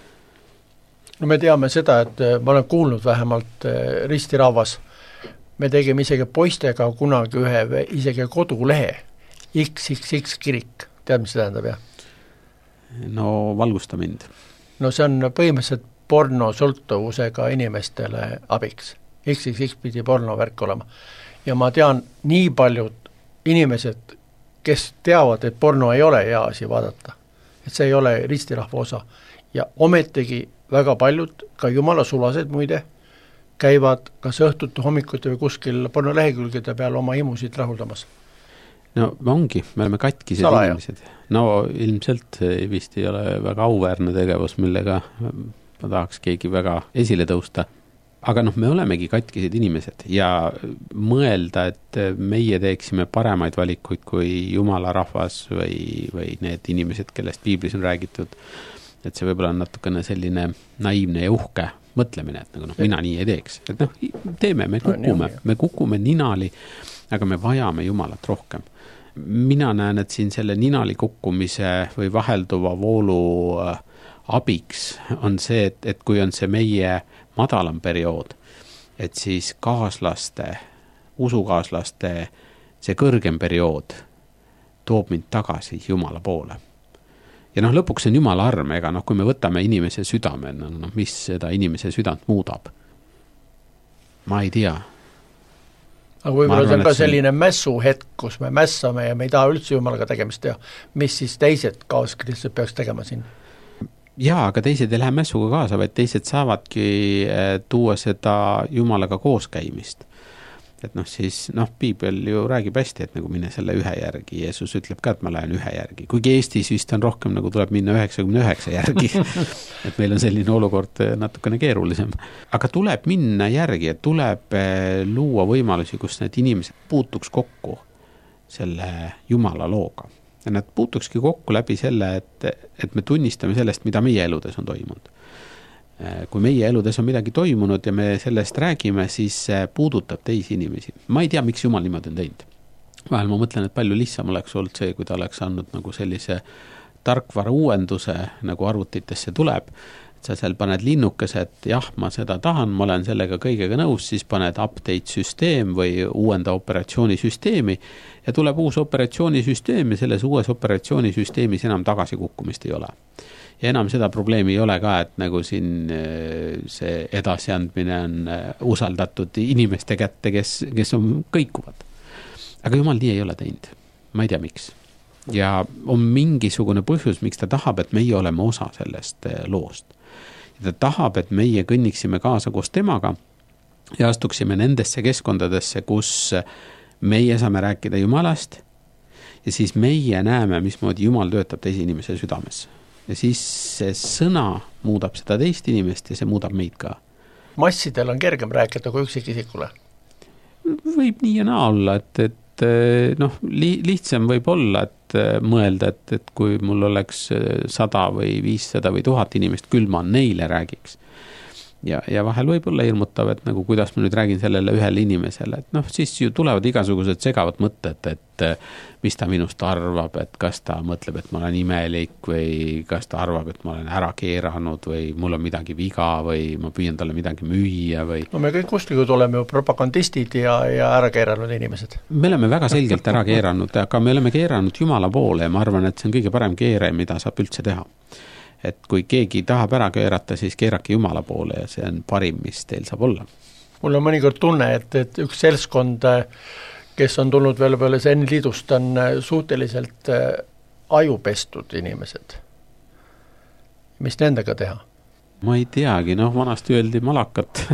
No me teame seda, et ma olen kuulnud vähemalt ristirahvas, me tegime isegi poistega kunagi ühe isegi kodulehe, XXX kirik, tead, mis see tähendab, jah? No valgusta mind. No see on põhimõtteliselt porno sõltuvusega inimestele abiks. XXX pidi porno värk olema. Ja ma tean nii paljud inimesed, kes teavad, et porno ei ole hea asi vaadata. Et see ei ole ristirahva osa. Ja ometigi väga paljud, ka Jumala sulased muide, käivad kas õhtuti, hommikuti või kuskil porno lehekülgede peal oma imusid rahuldamas. No ongi, me oleme katkised inimesed. No ilmselt vist ei ole väga auväärne tegevus, millega ma tahaks keegi väga esile tõusta. Aga me olemegi katkised inimesed ja mõelda, et meie teeksime paremaid valikuid kui Jumala rahvas või need inimesed, kellest piiblis on räägitud, et see võib-olla on natukene selline naiivne ja uhke mõtlemine, et nagu mina nii ei teeks. Et teeme, me kukume ninali, aga me vajame Jumalat rohkem. Mina näen, et siin selle ninali kukkumise või vahelduva voolu abiks on see, et kui on see meie madalam periood, et siis usukaaslaste see kõrgem periood toob mind tagasi Jumala poole. Ja lõpuks on Jumala arm, ega kui me võtame inimese südame, mis seda inimese südant muudab? Ma ei tea. Aga võib-olla see on ka selline mässuhetk, kus me mässame ja me ei taha üldse Jumalaga tegemist teha. Mis siis teised kaaskristlased peaks tegema siin? Jaa, aga teised ei lähe mässuga kaasa, vaid teised saavadki tuua seda Jumalaga kooskäimist. Et siis piibel ju räägib hästi, et nagu mine selle ühe järgi. Jeesus ütleb ka, et ma lähen ühe järgi. Kuigi Eestis vist on rohkem, nagu tuleb minna 99 järgi. Et meil on selline olukord natukene keerulisem. Aga tuleb minna järgi, et tuleb luua võimalusi, kus need inimesed puutuks kokku selle Jumala looga. Ja nad puutukski kokku läbi selle, et me tunnistame sellest, mida meie eludes on toimunud. Kui meie eludes on midagi toimunud ja me sellest räägime, siis puudutab teisi inimesi. Ma ei tea, miks Jumal niimoodi on teinud. Vahel ma mõtlen, et palju lihtsam oleks olnud see, kui ta oleks andnud nagu sellise tarkvara uuenduse, nagu arvutitesse tuleb. Sa seal paned linnukese, et jah, ma seda tahan, ma olen sellega kõigega nõus, siis paned update süsteem või uuenda operatsioonisüsteemi ja tuleb uus operatsioonisüsteem ja selles uues operatsioonisüsteemis enam tagasikukkumist ei ole. Ja enam seda probleemi ei ole ka, et nagu siin see edasiandmine on usaldatud inimeste kätte, kes on kõikuvad. Aga Jumal nii ei ole teinud. Ma ei tea, miks. Ja on mingisugune põhjus, miks ta tahab, et meie oleme osa sellest loost. Ja ta tahab, et meie kõnniksime kaasa koos temaga ja astuksime nendesse keskkondadesse, kus meie saame rääkida Jumalast ja siis meie näeme, mismoodi Jumal töötab teise inimese südames. Ja siis see sõna muudab seda teist inimest ja see muudab meid ka. Massidel on kergem rääkida kui üksikisikule? Võib nii ja naa olla, et lihtsam võib olla, et mõelda, et kui mul oleks 100 või 500 või 1000 inimest, küll ma neile räägiks. Ja vahel võib olla hirmutav, et nagu kuidas ma nüüd räägin sellele ühele inimesele, et siis ju tulevad igasugused segavad mõtted, et mis ta minust arvab, et kas ta mõtleb, et ma olen imelik või kas ta arvab, et ma olen ära keeranud või mul on midagi viga või ma püüan talle midagi müüa või... No me kõik usklikud oleme ju propagandistid ja ära keeranud inimesed. Me oleme väga selgelt ära keeranud, aga me oleme keeranud Jumala poole ja ma arvan, et see on kõige parem keere, mida saab üldse teha. Et kui keegi tahab ära keerata, siis keerake Jumala poole ja see on parim, mis teil saab olla. Mul on mõnikord tunne, et üks seltskond, kes on tulnud veel peale Zen-liidust, on suhteliselt ajupestud inimesed. Mis nendega teha? Ma ei teagi, vanasti öeldi malakat.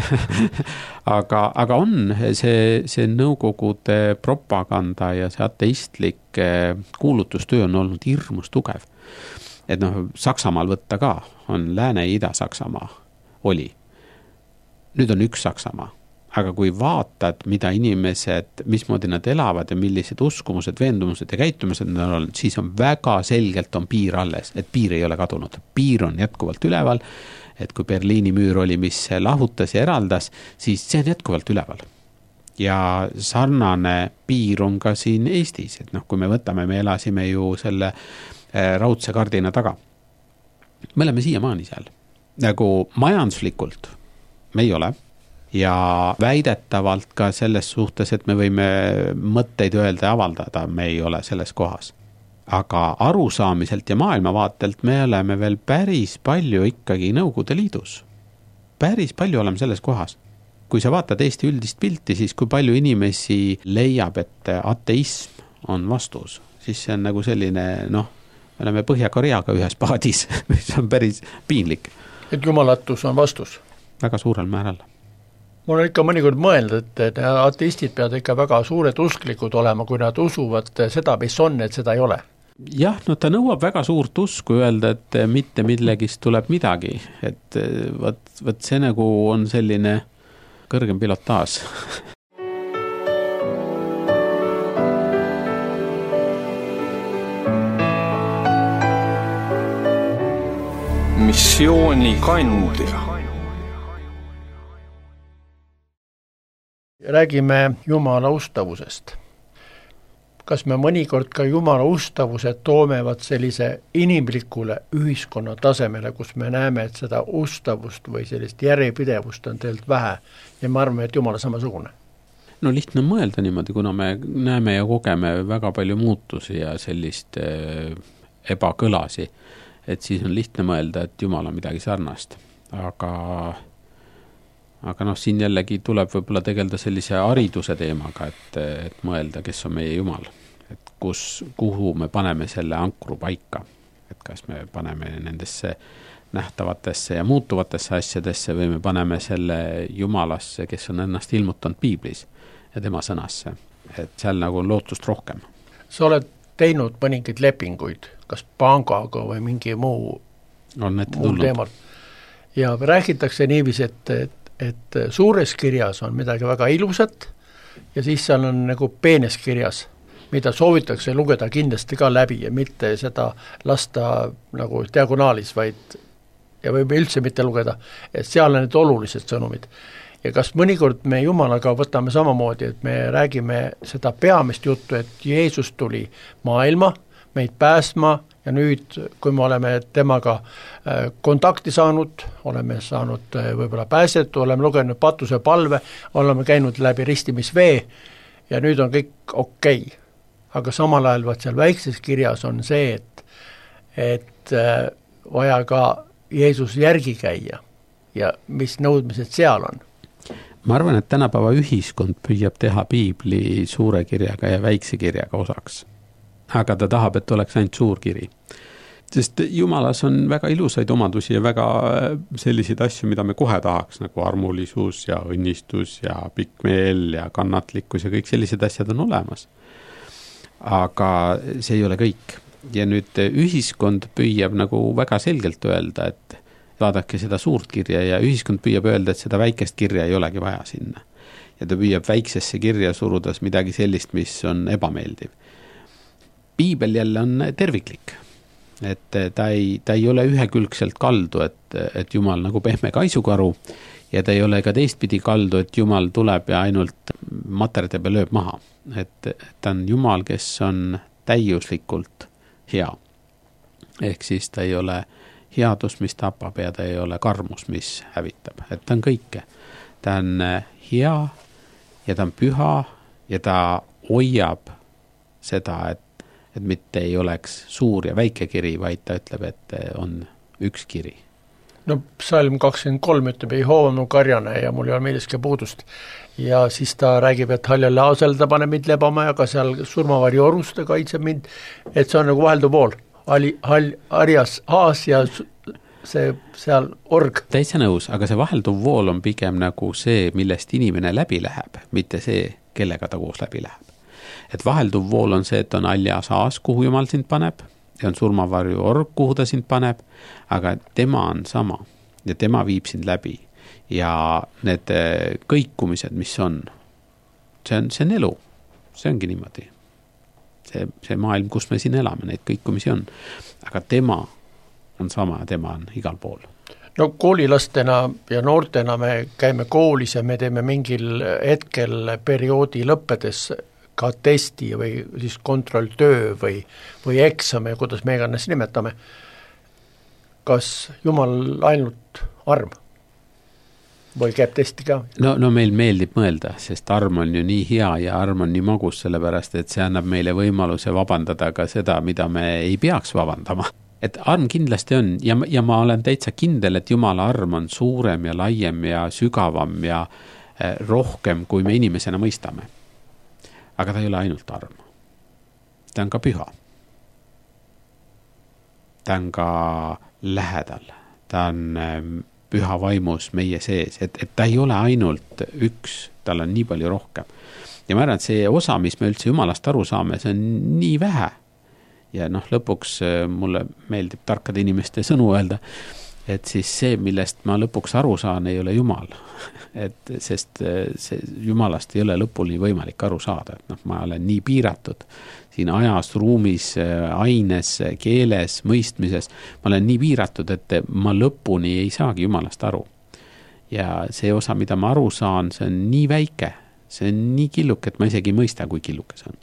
aga on see nõukogude propaganda ja see ateistlik kuulutustöö on olnud hirmus tugev. Et Saksamaal võtta ka, on Lääne- ja Ida-Saksamaa oli. Nüüd on üks Saksamaa, aga kui vaatad, mida inimesed, mismoodi nad elavad ja millised uskumused, veendumused ja käitumised nad on, siis on väga selgelt on piir alles, et piir ei ole kadunud. Piir on jätkuvalt üleval, et kui Berliini müür oli, mis lahutas ja eraldas, siis see on jätkuvalt üleval. Ja sarnane piir on ka siin Eestis, et kui me võtame, me elasime ju selle raudse kardina taga. Me oleme siiamaani seal. Nagu majanduslikult me ei ole ja väidetavalt ka selles suhtes, et me võime mõtteid öelda ja avaldada, me ei ole selles kohas. Aga arusaamiselt ja maailmavaatelt me oleme veel päris palju ikkagi Nõukogude Liidus. Päris palju oleme selles kohas. Kui sa vaatad Eesti üldist pilti, siis kui palju inimesi leiab, et ateism on vastus, siis see on nagu selline, me oleme Põhja-Koreaga ühes paadis, mis on päris piinlik. Et jumalatus on vastus? Väga suurel määral. Mul on ikka mõnikord mõelnud, et ateistid peavad ikka väga suured usklikud olema, kui nad usuvad seda, mis on, et seda ei ole. Jah, ta nõuab väga suurt usku öelda, et mitte millegist tuleb midagi. Et võt see nagu on selline kõrgem pilotaaž. Missioonikandja. Räägime Jumala ustavusest. Kas me mõnikord ka Jumala ustavuse toomevad sellise inimlikule ühiskonna tasemele, kus me näeme, et seda ustavust või sellist järjepidevust on tegelikult vähe ja me arvame, et Jumala samasugune? Lihtne mõelda niimoodi, kuna me näeme ja kogeme väga palju muutusi ja sellist ebakõlasi, et siis on lihtne mõelda, et Jumal on midagi sarnast. Aga siin jällegi tuleb võib-olla tegelda sellise hariduse teemaga, et mõelda, kes on meie Jumal. Et kuhu me paneme selle ankru paika. Et kas me paneme nendesse nähtavatesse ja muutuvatesse asjadesse või me paneme selle Jumalasse, kes on ennast ilmutanud Piiblis ja tema sõnasse. Et seal nagu on lootust rohkem. Sa oled teinud mõningaid lepinguid, kas pangaga või mingi muu teemal. Ja räägitakse niivis, et suures kirjas on midagi väga ilusat ja siis seal on nagu peenes kirjas, mida soovitakse lugeda kindlasti ka läbi ja mitte seda lasta nagu diagonaalis, vaid ja võib üldse mitte lugeda, et seal on need olulised sõnumid. Ja kas mõnikord me Jumalaga võtame samamoodi, et me räägime seda peamist juttu, et Jeesus tuli maailma, meid päästma ja nüüd, kui me oleme temaga kontakti saanud, oleme saanud võib-olla päästetud, oleme lugenud patuse palve, oleme käinud läbi ristimisvee ja nüüd on kõik okei. Aga samal ajal vaat seal väikses kirjas on see, et vaja ka Jeesus järgi käia ja mis nõudmised seal on. Ma arvan, et tänapäeva ühiskond püüab teha Piibli suure kirjaga ja väikse kirjaga osaks. Aga ta tahab, et oleks ainult suur kiri. Sest Jumalas on väga ilusaid omadusi ja väga selliseid asju, mida me kohe tahaks, nagu armulisus ja õnnistus ja pikk meel ja kannatlikkus ja kõik sellised asjad on olemas. aga see ei ole kõik. Ja nüüd ühiskond püüab nagu väga selgelt öelda, et vaadake seda suurt kirja ja ühiskond püüab öelda, et seda väikest kirja ei olegi vaja sinna. Ja ta püüab väiksesse kirja surudas midagi sellist, mis on ebameeldiv. Piibel jälle on terviklik, et ta ei ole ühekülgselt kaldu, et Jumal nagu pehme kaisukaru ja ta ei ole ka teistpidi kaldu, et Jumal tuleb ja ainult materde peal lööb maha. Et ta on Jumal, kes on täiuslikult hea. Ehk siis ta ei ole headus, mis tapab ja ta ei ole karmus, mis hävitab. Et ta on kõike. Ta on hea ja ta on püha ja ta hoiab seda, et mitte ei oleks suur ja väike kiri, vaid ta ütleb, et on üks kiri. No Psalm 23 ütleb, Jehova mu karjane ja mul ei ole millestki puudust. Ja siis ta räägib, et haljal laasel ta paneb mind lebama ja ka seal surmavari orus ta kaitseb mind, et see on nagu vahelduv pool. Harjas haas ja see seal org. Täitsa nõus, aga see vahelduv vool on pigem nagu see, millest inimene läbi läheb, mitte see, kellega ta koos läbi läheb. Et vahelduv vool on see, et on haljas haas, kuhu Jumal sind paneb, ja on surmavarju org, kuhu ta sind paneb, aga tema on sama ja tema viib sind läbi. Ja need kõikumised, mis on, see on elu, see ongi niimoodi. See maailm, kus me siin elame, neid kõikumisi on, aga tema on sama ja tema on igal pool. No koolilastena ja noortena me käime koolis ja me teeme mingil hetkel perioodi lõppedes ka testi või siis kontrolltöö või eksame, kuidas me iganes nimetame. Kas Jumal ainult arm? Või käib testi ka? No meil meeldib mõelda, sest arm on ju nii hea ja arm on nii magus, sellepärast, et see annab meile võimaluse vabandada ka seda, mida me ei peaks vabandama. Et arm kindlasti on ja ma olen täitsa kindel, et Jumala arm on suurem ja laiem ja sügavam ja rohkem, kui me inimesena mõistame. Aga ta ei ole ainult arm. Ta on ka püha. Ta on ka lähedal. Ta on püha vaimus meie sees. Et ta ei ole ainult üks, tal on nii palju rohkem. Ja ma arvan, et see osa, mis me üldse Jumalast aru saame, see on nii vähe. Ja lõpuks mulle meeldib tarkade inimeste sõnu öelda, et siis see, millest ma lõpuks aru saan, ei ole Jumal. Sest see Jumalast ei ole lõpuni võimalik aru saada. Et ma olen nii piiratud siin ajas, ruumis, aines, keeles, mõistmises. Ma olen nii piiratud, et ma lõpuni ei saagi Jumalast aru. Ja see osa, mida ma aru saan, see on nii väike, see on nii killuke, et ma isegi ei mõista, kui killuke see on.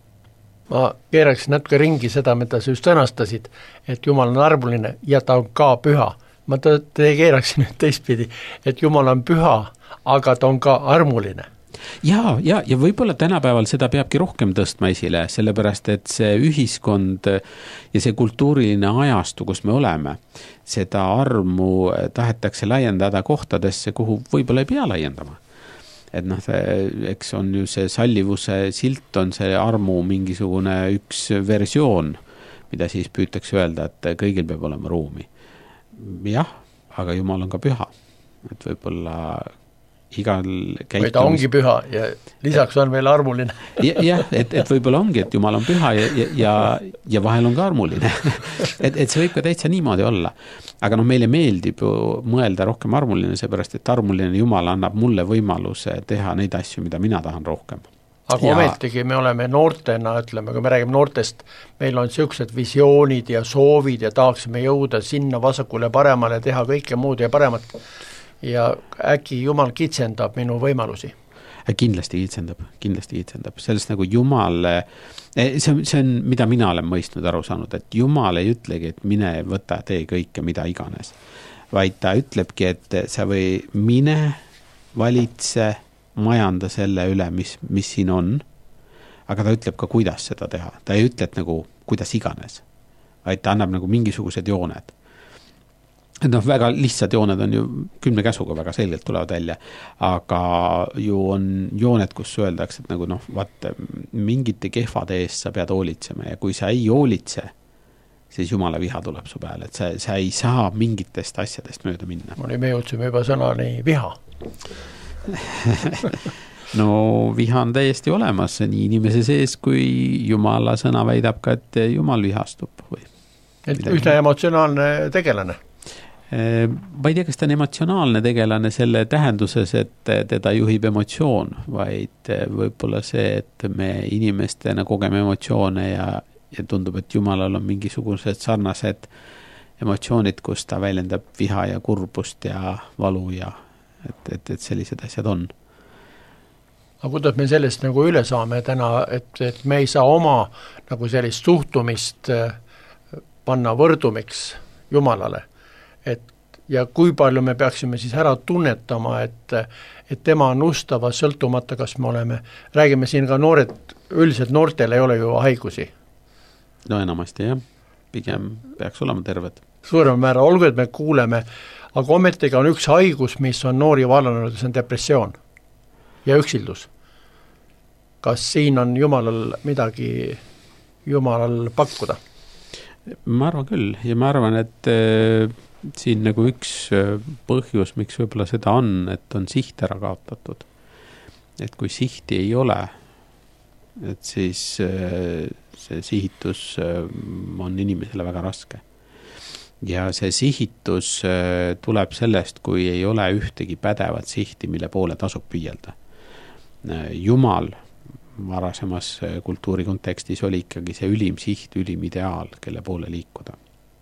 Ma keeraksin natuke ringi seda, mida sa just sõnastasid, et Jumal on armuline ja ta on ka püha. Ma keeraksin teistpidi, et Jumal on püha, aga ta on ka armuline. Ja võib-olla tänapäeval seda peabki rohkem tõstma esile, sellepärast, et see ühiskond ja see kultuuriline ajastu, kus me oleme, seda armu tahetakse laiendada kohtadesse, kuhu võib-olla ei pea laiendama. Et eks on ju see sallivuse silt on see armu mingisugune üks versioon, mida siis püütakse öelda, et kõigil peab olema ruumi. Jah, aga Jumal on ka püha. Et võib-olla igal käitumis... Või ta ongi püha ja lisaks on veel armuline. Jah, et võib-olla ongi, et Jumal on püha ja vahel on ka armuline. et see võib ka täitsa niimoodi olla. Aga meile meeldib mõelda rohkem armuline, seepärast, et armuline Jumal annab mulle võimaluse teha neid asju, mida mina tahan rohkem. Aga ometigi me oleme noortena, ütleme, kui me räägime noortest, meil on sellised visioonid ja soovid ja tahaksime jõuda sinna vasakule paremale, teha kõike muud ja paremat. Ja äkki Jumal kitsendab minu võimalusi? Kindlasti kitsendab. Sellest nagu Jumal, see on, mida mina olen mõistnud aru saanud, et Jumal ei ütlegi, et mine võta, tee kõike, mida iganes. Vaid ta ütlebki, et sa või mine, valitse, majanda selle üle, mis siin on, aga ta ütleb ka, kuidas seda teha. Ta ei ütle, et nagu, kuidas iganes, vaid ta annab nagu mingisugused jooned. Et väga lihtsad jooned on ju 10 käsuga väga selgelt tulevad välja, aga ju on jooned, kus öeldakse, et nagu vaat, mingite kehvade eest sa pead hoolitsema ja kui sa ei hoolitse, siis Jumala viha tuleb su peale, et sa ei saa mingitest asjadest mööda minna. Me jõudsime juba sõnani viha. No viha on täiesti olemas, nii inimese sees, kui Jumala sõna väidab ka, et Jumal vihastub. Et üsna emotsionaalne tegelane. Ma ei tea, kas ta on emotsionaalne tegelane selle tähenduses, et teda juhib emotsioon, vaid võib-olla see, et me inimestena kogeme emotsioone ja tundub, et Jumalal on mingisugused sarnased emotsioonid, kus ta väljendab viha ja kurbust ja valu ja et sellised asjad on. Aga kuidas me sellest nagu üle saame täna, et me ei saa oma nagu sellist suhtumist panna võrdumiks Jumalale? Ja kui palju me peaksime siis ära tunnetama, et tema on ustava sõltumata, kas me oleme, räägime siin ka noored, üldiselt noortel ei ole ju haigusi. No enamasti jah, pigem peaks olema terved. Suurema määra, olgu, et me kuuleme, aga ometega on üks haigus, mis on noori vallanud, see on depressioon ja üksildus. Kas siin on Jumalal midagi Jumalal pakkuda? Ma arvan küll ja ma arvan, et siin nagu üks põhjus, miks võib-olla seda on, et on siht ära kaotatud. Et kui sihti ei ole, et siis see sihitus on inimesele väga raske. Ja see sihitus tuleb sellest, kui ei ole ühtegi pädevat sihti, mille poole tasub püüelda. Jumal varasemas kultuuri kontekstis oli ikkagi see ülim siht, ülim ideaal, kelle poole liikuda.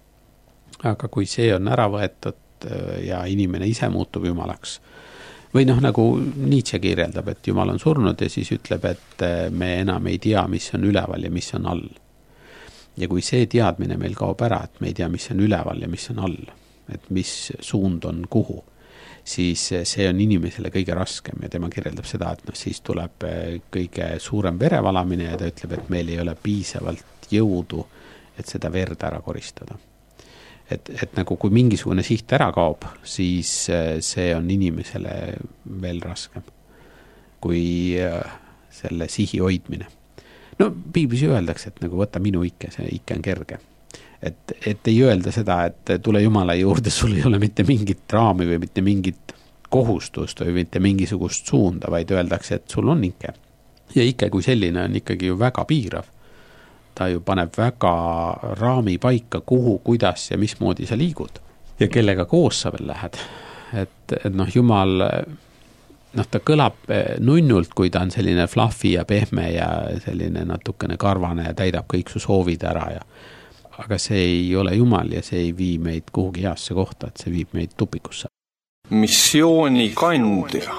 Aga kui see on ära võetud ja inimene ise muutub Jumalaks, või nagu Nietzsche kirjeldab, et Jumal on surnud ja siis ütleb, et me enam ei tea, mis on üleval ja mis on all. Ja kui see teadmine meil kaob ära, et me ei tea, mis on üleval ja mis on all, et mis suund on kuhu, siis see on inimesele kõige raskem ja tema kirjeldab seda, et siis tuleb kõige suurem verevalamine ja ta ütleb, et meil ei ole piisavalt jõudu, et seda verd ära koristada. Et nagu kui mingisugune siht ära kaob, siis see on inimesele veel raskem kui selle sihi hoidmine. No piiblis öeldakse, et nagu võta minu ikke, see ikke on kerge. Et ei öelda seda, et tule Jumala juurde, sul ei ole mitte mingit raami või mitte mingit kohustust või mitte mingisugust suunda, vaid öeldakse, et sul on ikke. Ja ikke kui selline on ikkagi ju väga piirav. Ta ju paneb väga raami paika, kuhu, kuidas ja mismoodi sa liigud. Ja kellega koos sa veel lähed. Et Jumal, ta kõlab nunnult, kui ta on selline fluffy ja pehme ja selline natukene karvane ja täidab kõik su soovid ära. Aga see ei ole Jumal ja see ei vii meid kuhugi heasse kohta, et see viib meid tupikusse. Missiooni kandja.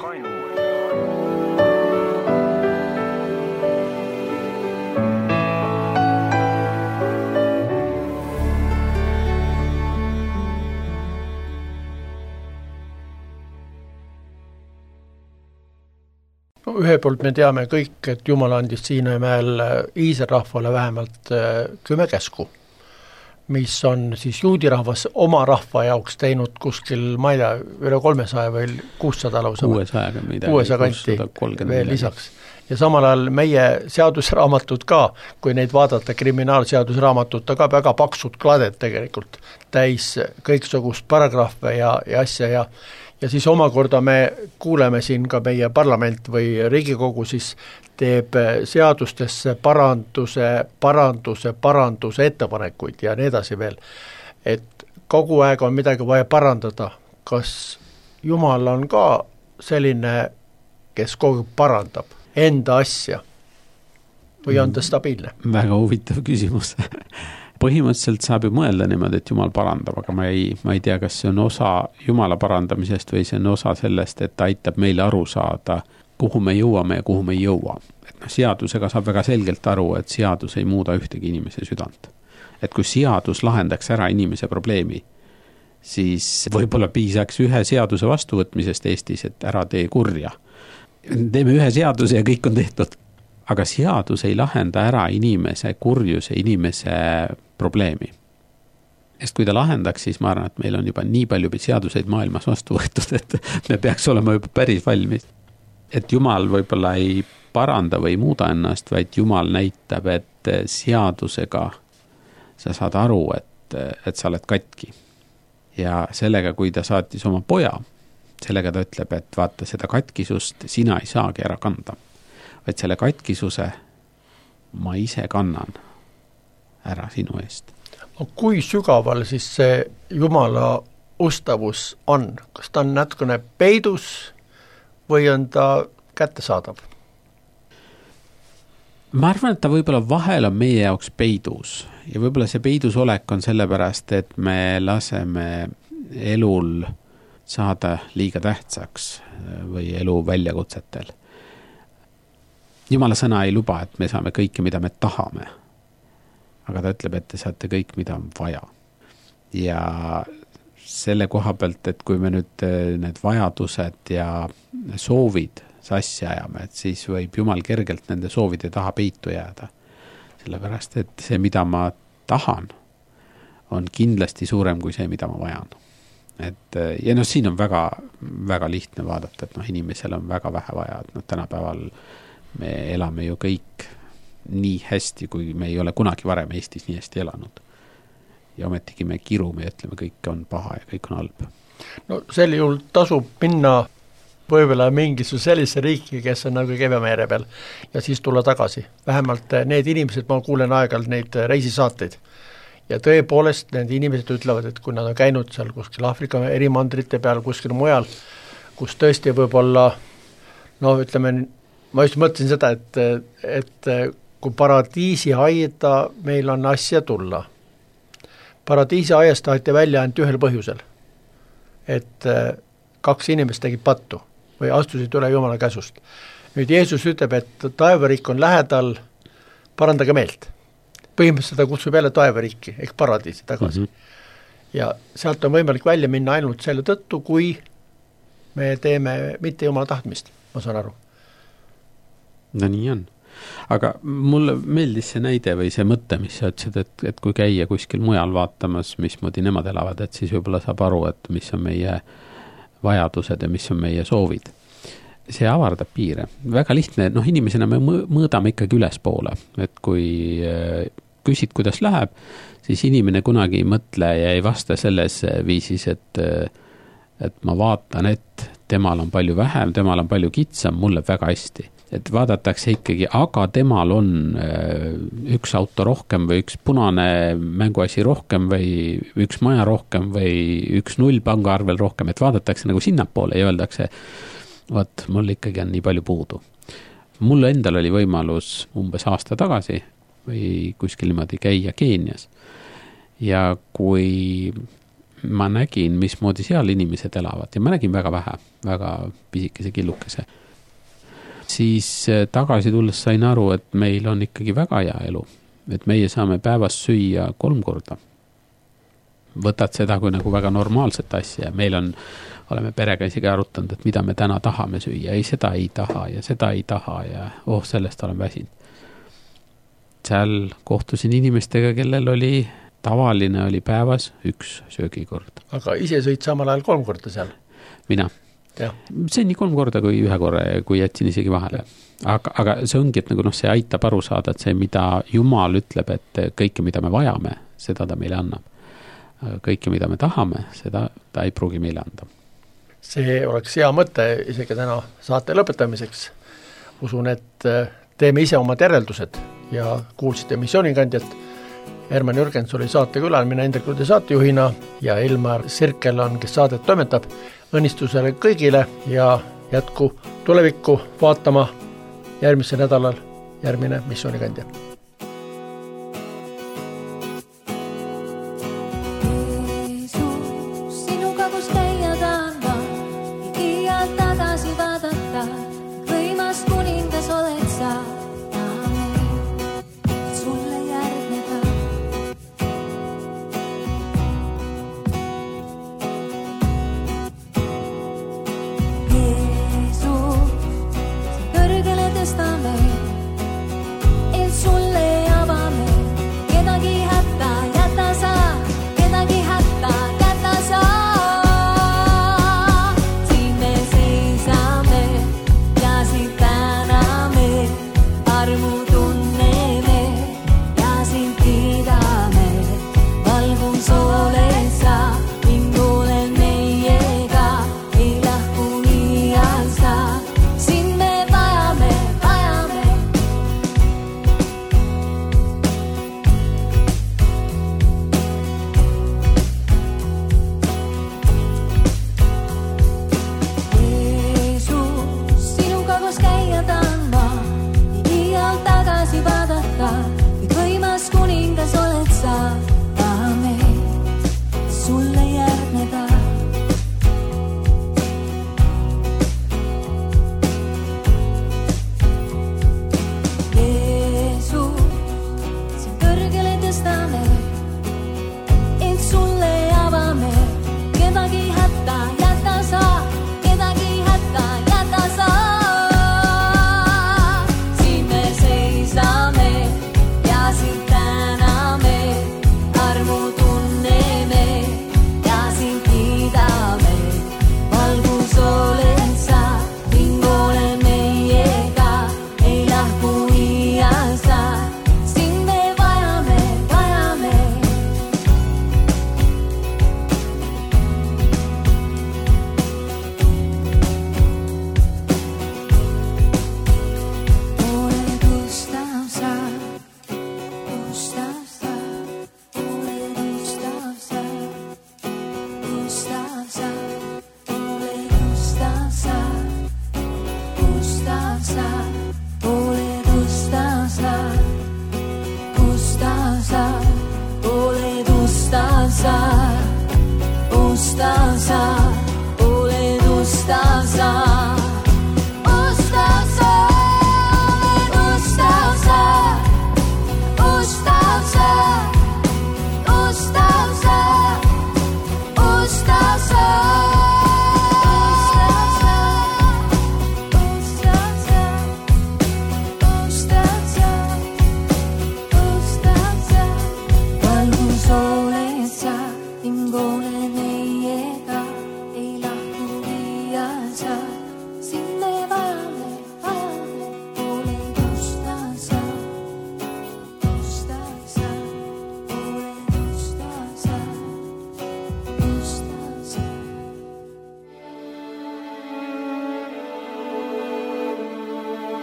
Ühe poolt me teame kõik, et Jumal andis Siinamäel Iisraeli rahvale vähemalt 10 käsku, mis on siis juudi rahvas oma rahva jaoks teinud kuskil, ma ei tea, üle 300 või 600 lausa. 600 kanti veel lisaks. Ja samal ajal meie seadusraamatud ka, kui neid vaadata, kriminaalseadusraamatud, ka väga paksud kladed tegelikult, täis kõiksugust paragrahve ja asja ja siis omakorda me kuuleme siin ka meie parlament või Riigikogu siis teeb seadustesse paranduse ettepanekuid ja nii edasi veel. Et kogu aeg on midagi vaja parandada. Kas Jumal on ka selline, kes kogu parandab enda asja või on ta stabiilne? Väga huvitav küsimus. Põhimõtteliselt saab ju mõelda niimoodi, et Jumal parandab, aga ma ei tea, kas see on osa Jumala parandamisest või see on osa sellest, et ta aitab meile aru saada, kuhu me jõuame ja kuhu me ei jõua. Et seadusega saab väga selgelt aru, et seadus ei muuda ühtegi inimese südant. Et kui seadus lahendaks ära inimese probleemi, siis võib-olla piisaks ühe seaduse vastuvõtmisest Eestis, et ära tee kurja. Teeme ühe seaduse ja kõik on tehtud. Aga seadus ei lahenda ära inimese kurjuse, inimese probleemi. Sest kui ta lahendaks, siis ma arvan, et meil on juba nii palju seaduseid maailmas vastu võetud, et me peaks olema juba päris valmis. Et Jumal võib-olla ei paranda või muuda ennast, vaid Jumal näitab, et seadusega sa saad aru, et sa oled katki. Ja sellega, kui ta saatis oma poja, sellega ta ütleb, et vaata seda katkisust sina ei saagi ära kanda, vaid selle katkisuse ma ise kannan ära sinu eest. Kui sügaval siis see Jumala ustavus on? Kas ta on natukene peidus või on ta kättesaadav? Ma arvan, et ta võib-olla vahel on meie jaoks peidus ja võib-olla see peidusolek on sellepärast, et me laseme elul saada liiga tähtsaks või elu väljakutsetel. Jumala sõna ei luba, et me saame kõike, mida me tahame. Aga ta ütleb, et te saate kõik, mida on vaja. Ja selle koha pealt, et kui me nüüd need vajadused ja soovid sassi ajame, et siis võib Jumal kergelt nende soovide taha peitu jääda. Sellepärast, et see, mida ma tahan, on kindlasti suurem kui see, mida ma vajan. Ja siin on väga, väga lihtne vaadata, et inimesel on väga vähe vaja, et tänapäeval me elame ju kõik nii hästi, kui me ei ole kunagi varem Eestis nii hästi elanud. Ja ometigi me kirume ja ütleme, kõik on paha ja kõik on halb. No sel juhul tasub minna võib-olla mingisuguse sellise riiki, kes on nagu Kevemere peal ja siis tulla tagasi. Vähemalt need inimesed, ma kuulen aeg-ajalt neid reisisaateid ja tõepoolest need inimesed ütlevad, et kui nad on käinud seal kuskil Aafrika eri mandrite peal, kuskil mujal, kus tõesti võib-olla, ütleme, ma just mõtlesin seda, et kui paradiisi aida meil on asja tulla. Paradiisi aiast taheti välja ainult ühel põhjusel, et 2 inimest tegid pattu või astusid üle Jumala käsust. Nüüd Jeesus ütleb, et taevariik on lähedal, parandage meelt. Põhimõtteliselt ta kutsub jälle taevariiki, ehk paradiisi tagasi. Ja sealt on võimalik välja minna ainult selle tõttu, kui me teeme mitte Jumala tahtmist, ma saan aru. No nii on. Aga mulle meeldis see näide või see mõte, mis sa ütlesid, et kui käia kuskil mujal vaatamas, mismoodi nemad elavad, et siis võib-olla saab aru, et mis on meie vajadused ja mis on meie soovid. See avardab piire. Väga lihtne, inimesena me mõõdame ikkagi ülespoole, et kui küsid, kuidas läheb, siis inimene kunagi ei mõtle ja ei vasta selles viisis, et ma vaatan, et temal on palju vähem, temal on palju kitsam, mulle väga hästi. Et vaadatakse ikkagi, aga temal on üks auto rohkem või üks punane mänguasi rohkem või üks maja rohkem või üks 0 pangaarvel rohkem, et vaadatakse nagu sinnapoole ja öeldakse, vaat mul ikkagi on nii palju puudu. Mul endal oli võimalus umbes aasta tagasi või kuskil niimoodi käia Keenias. Ja kui ma nägin, mismoodi seal inimesed elavad ja ma nägin väga vähe, väga pisikese killukese, siis tagasi tulles sain aru, et meil on ikkagi väga hea elu. Et meie saame päevas süüa 3 korda. Võtad seda kui nagu väga normaalset asja. Meil oleme perega isegi arutanud, et mida me täna tahame süüa. Ei, seda ei taha ja seda ei taha ja sellest olen väsinud. Seal kohtusin inimestega, kellel oli tavaline oli päevas 1 söögikord. Aga ise sõid samal ajal 3 korda seal? Mina. Ja. See on nii 3 korda kui 1 korra, kui jätsin isegi vahele. Aga see ongi, et nagu see aitab aru saada, et see, mida Jumal ütleb, et kõike, mida me vajame, seda ta meile annab. Aga kõike, mida me tahame, seda ta ei pruugi meile anda. See oleks hea mõte isegi täna saate lõpetamiseks. Usun, et teeme ise omad järeldused ja kuulsite missioonikandjat. Herman Jürgens oli saatekülal, mina Indrek Lude saatejuhina ja Elmar Sirkel on, kes saadet toimetab. Õnnistusele kõigile ja jätku tulevikku vaatama järgmisel nädalal järgmine missioonikandja. Sulle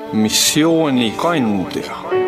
missioonikandja.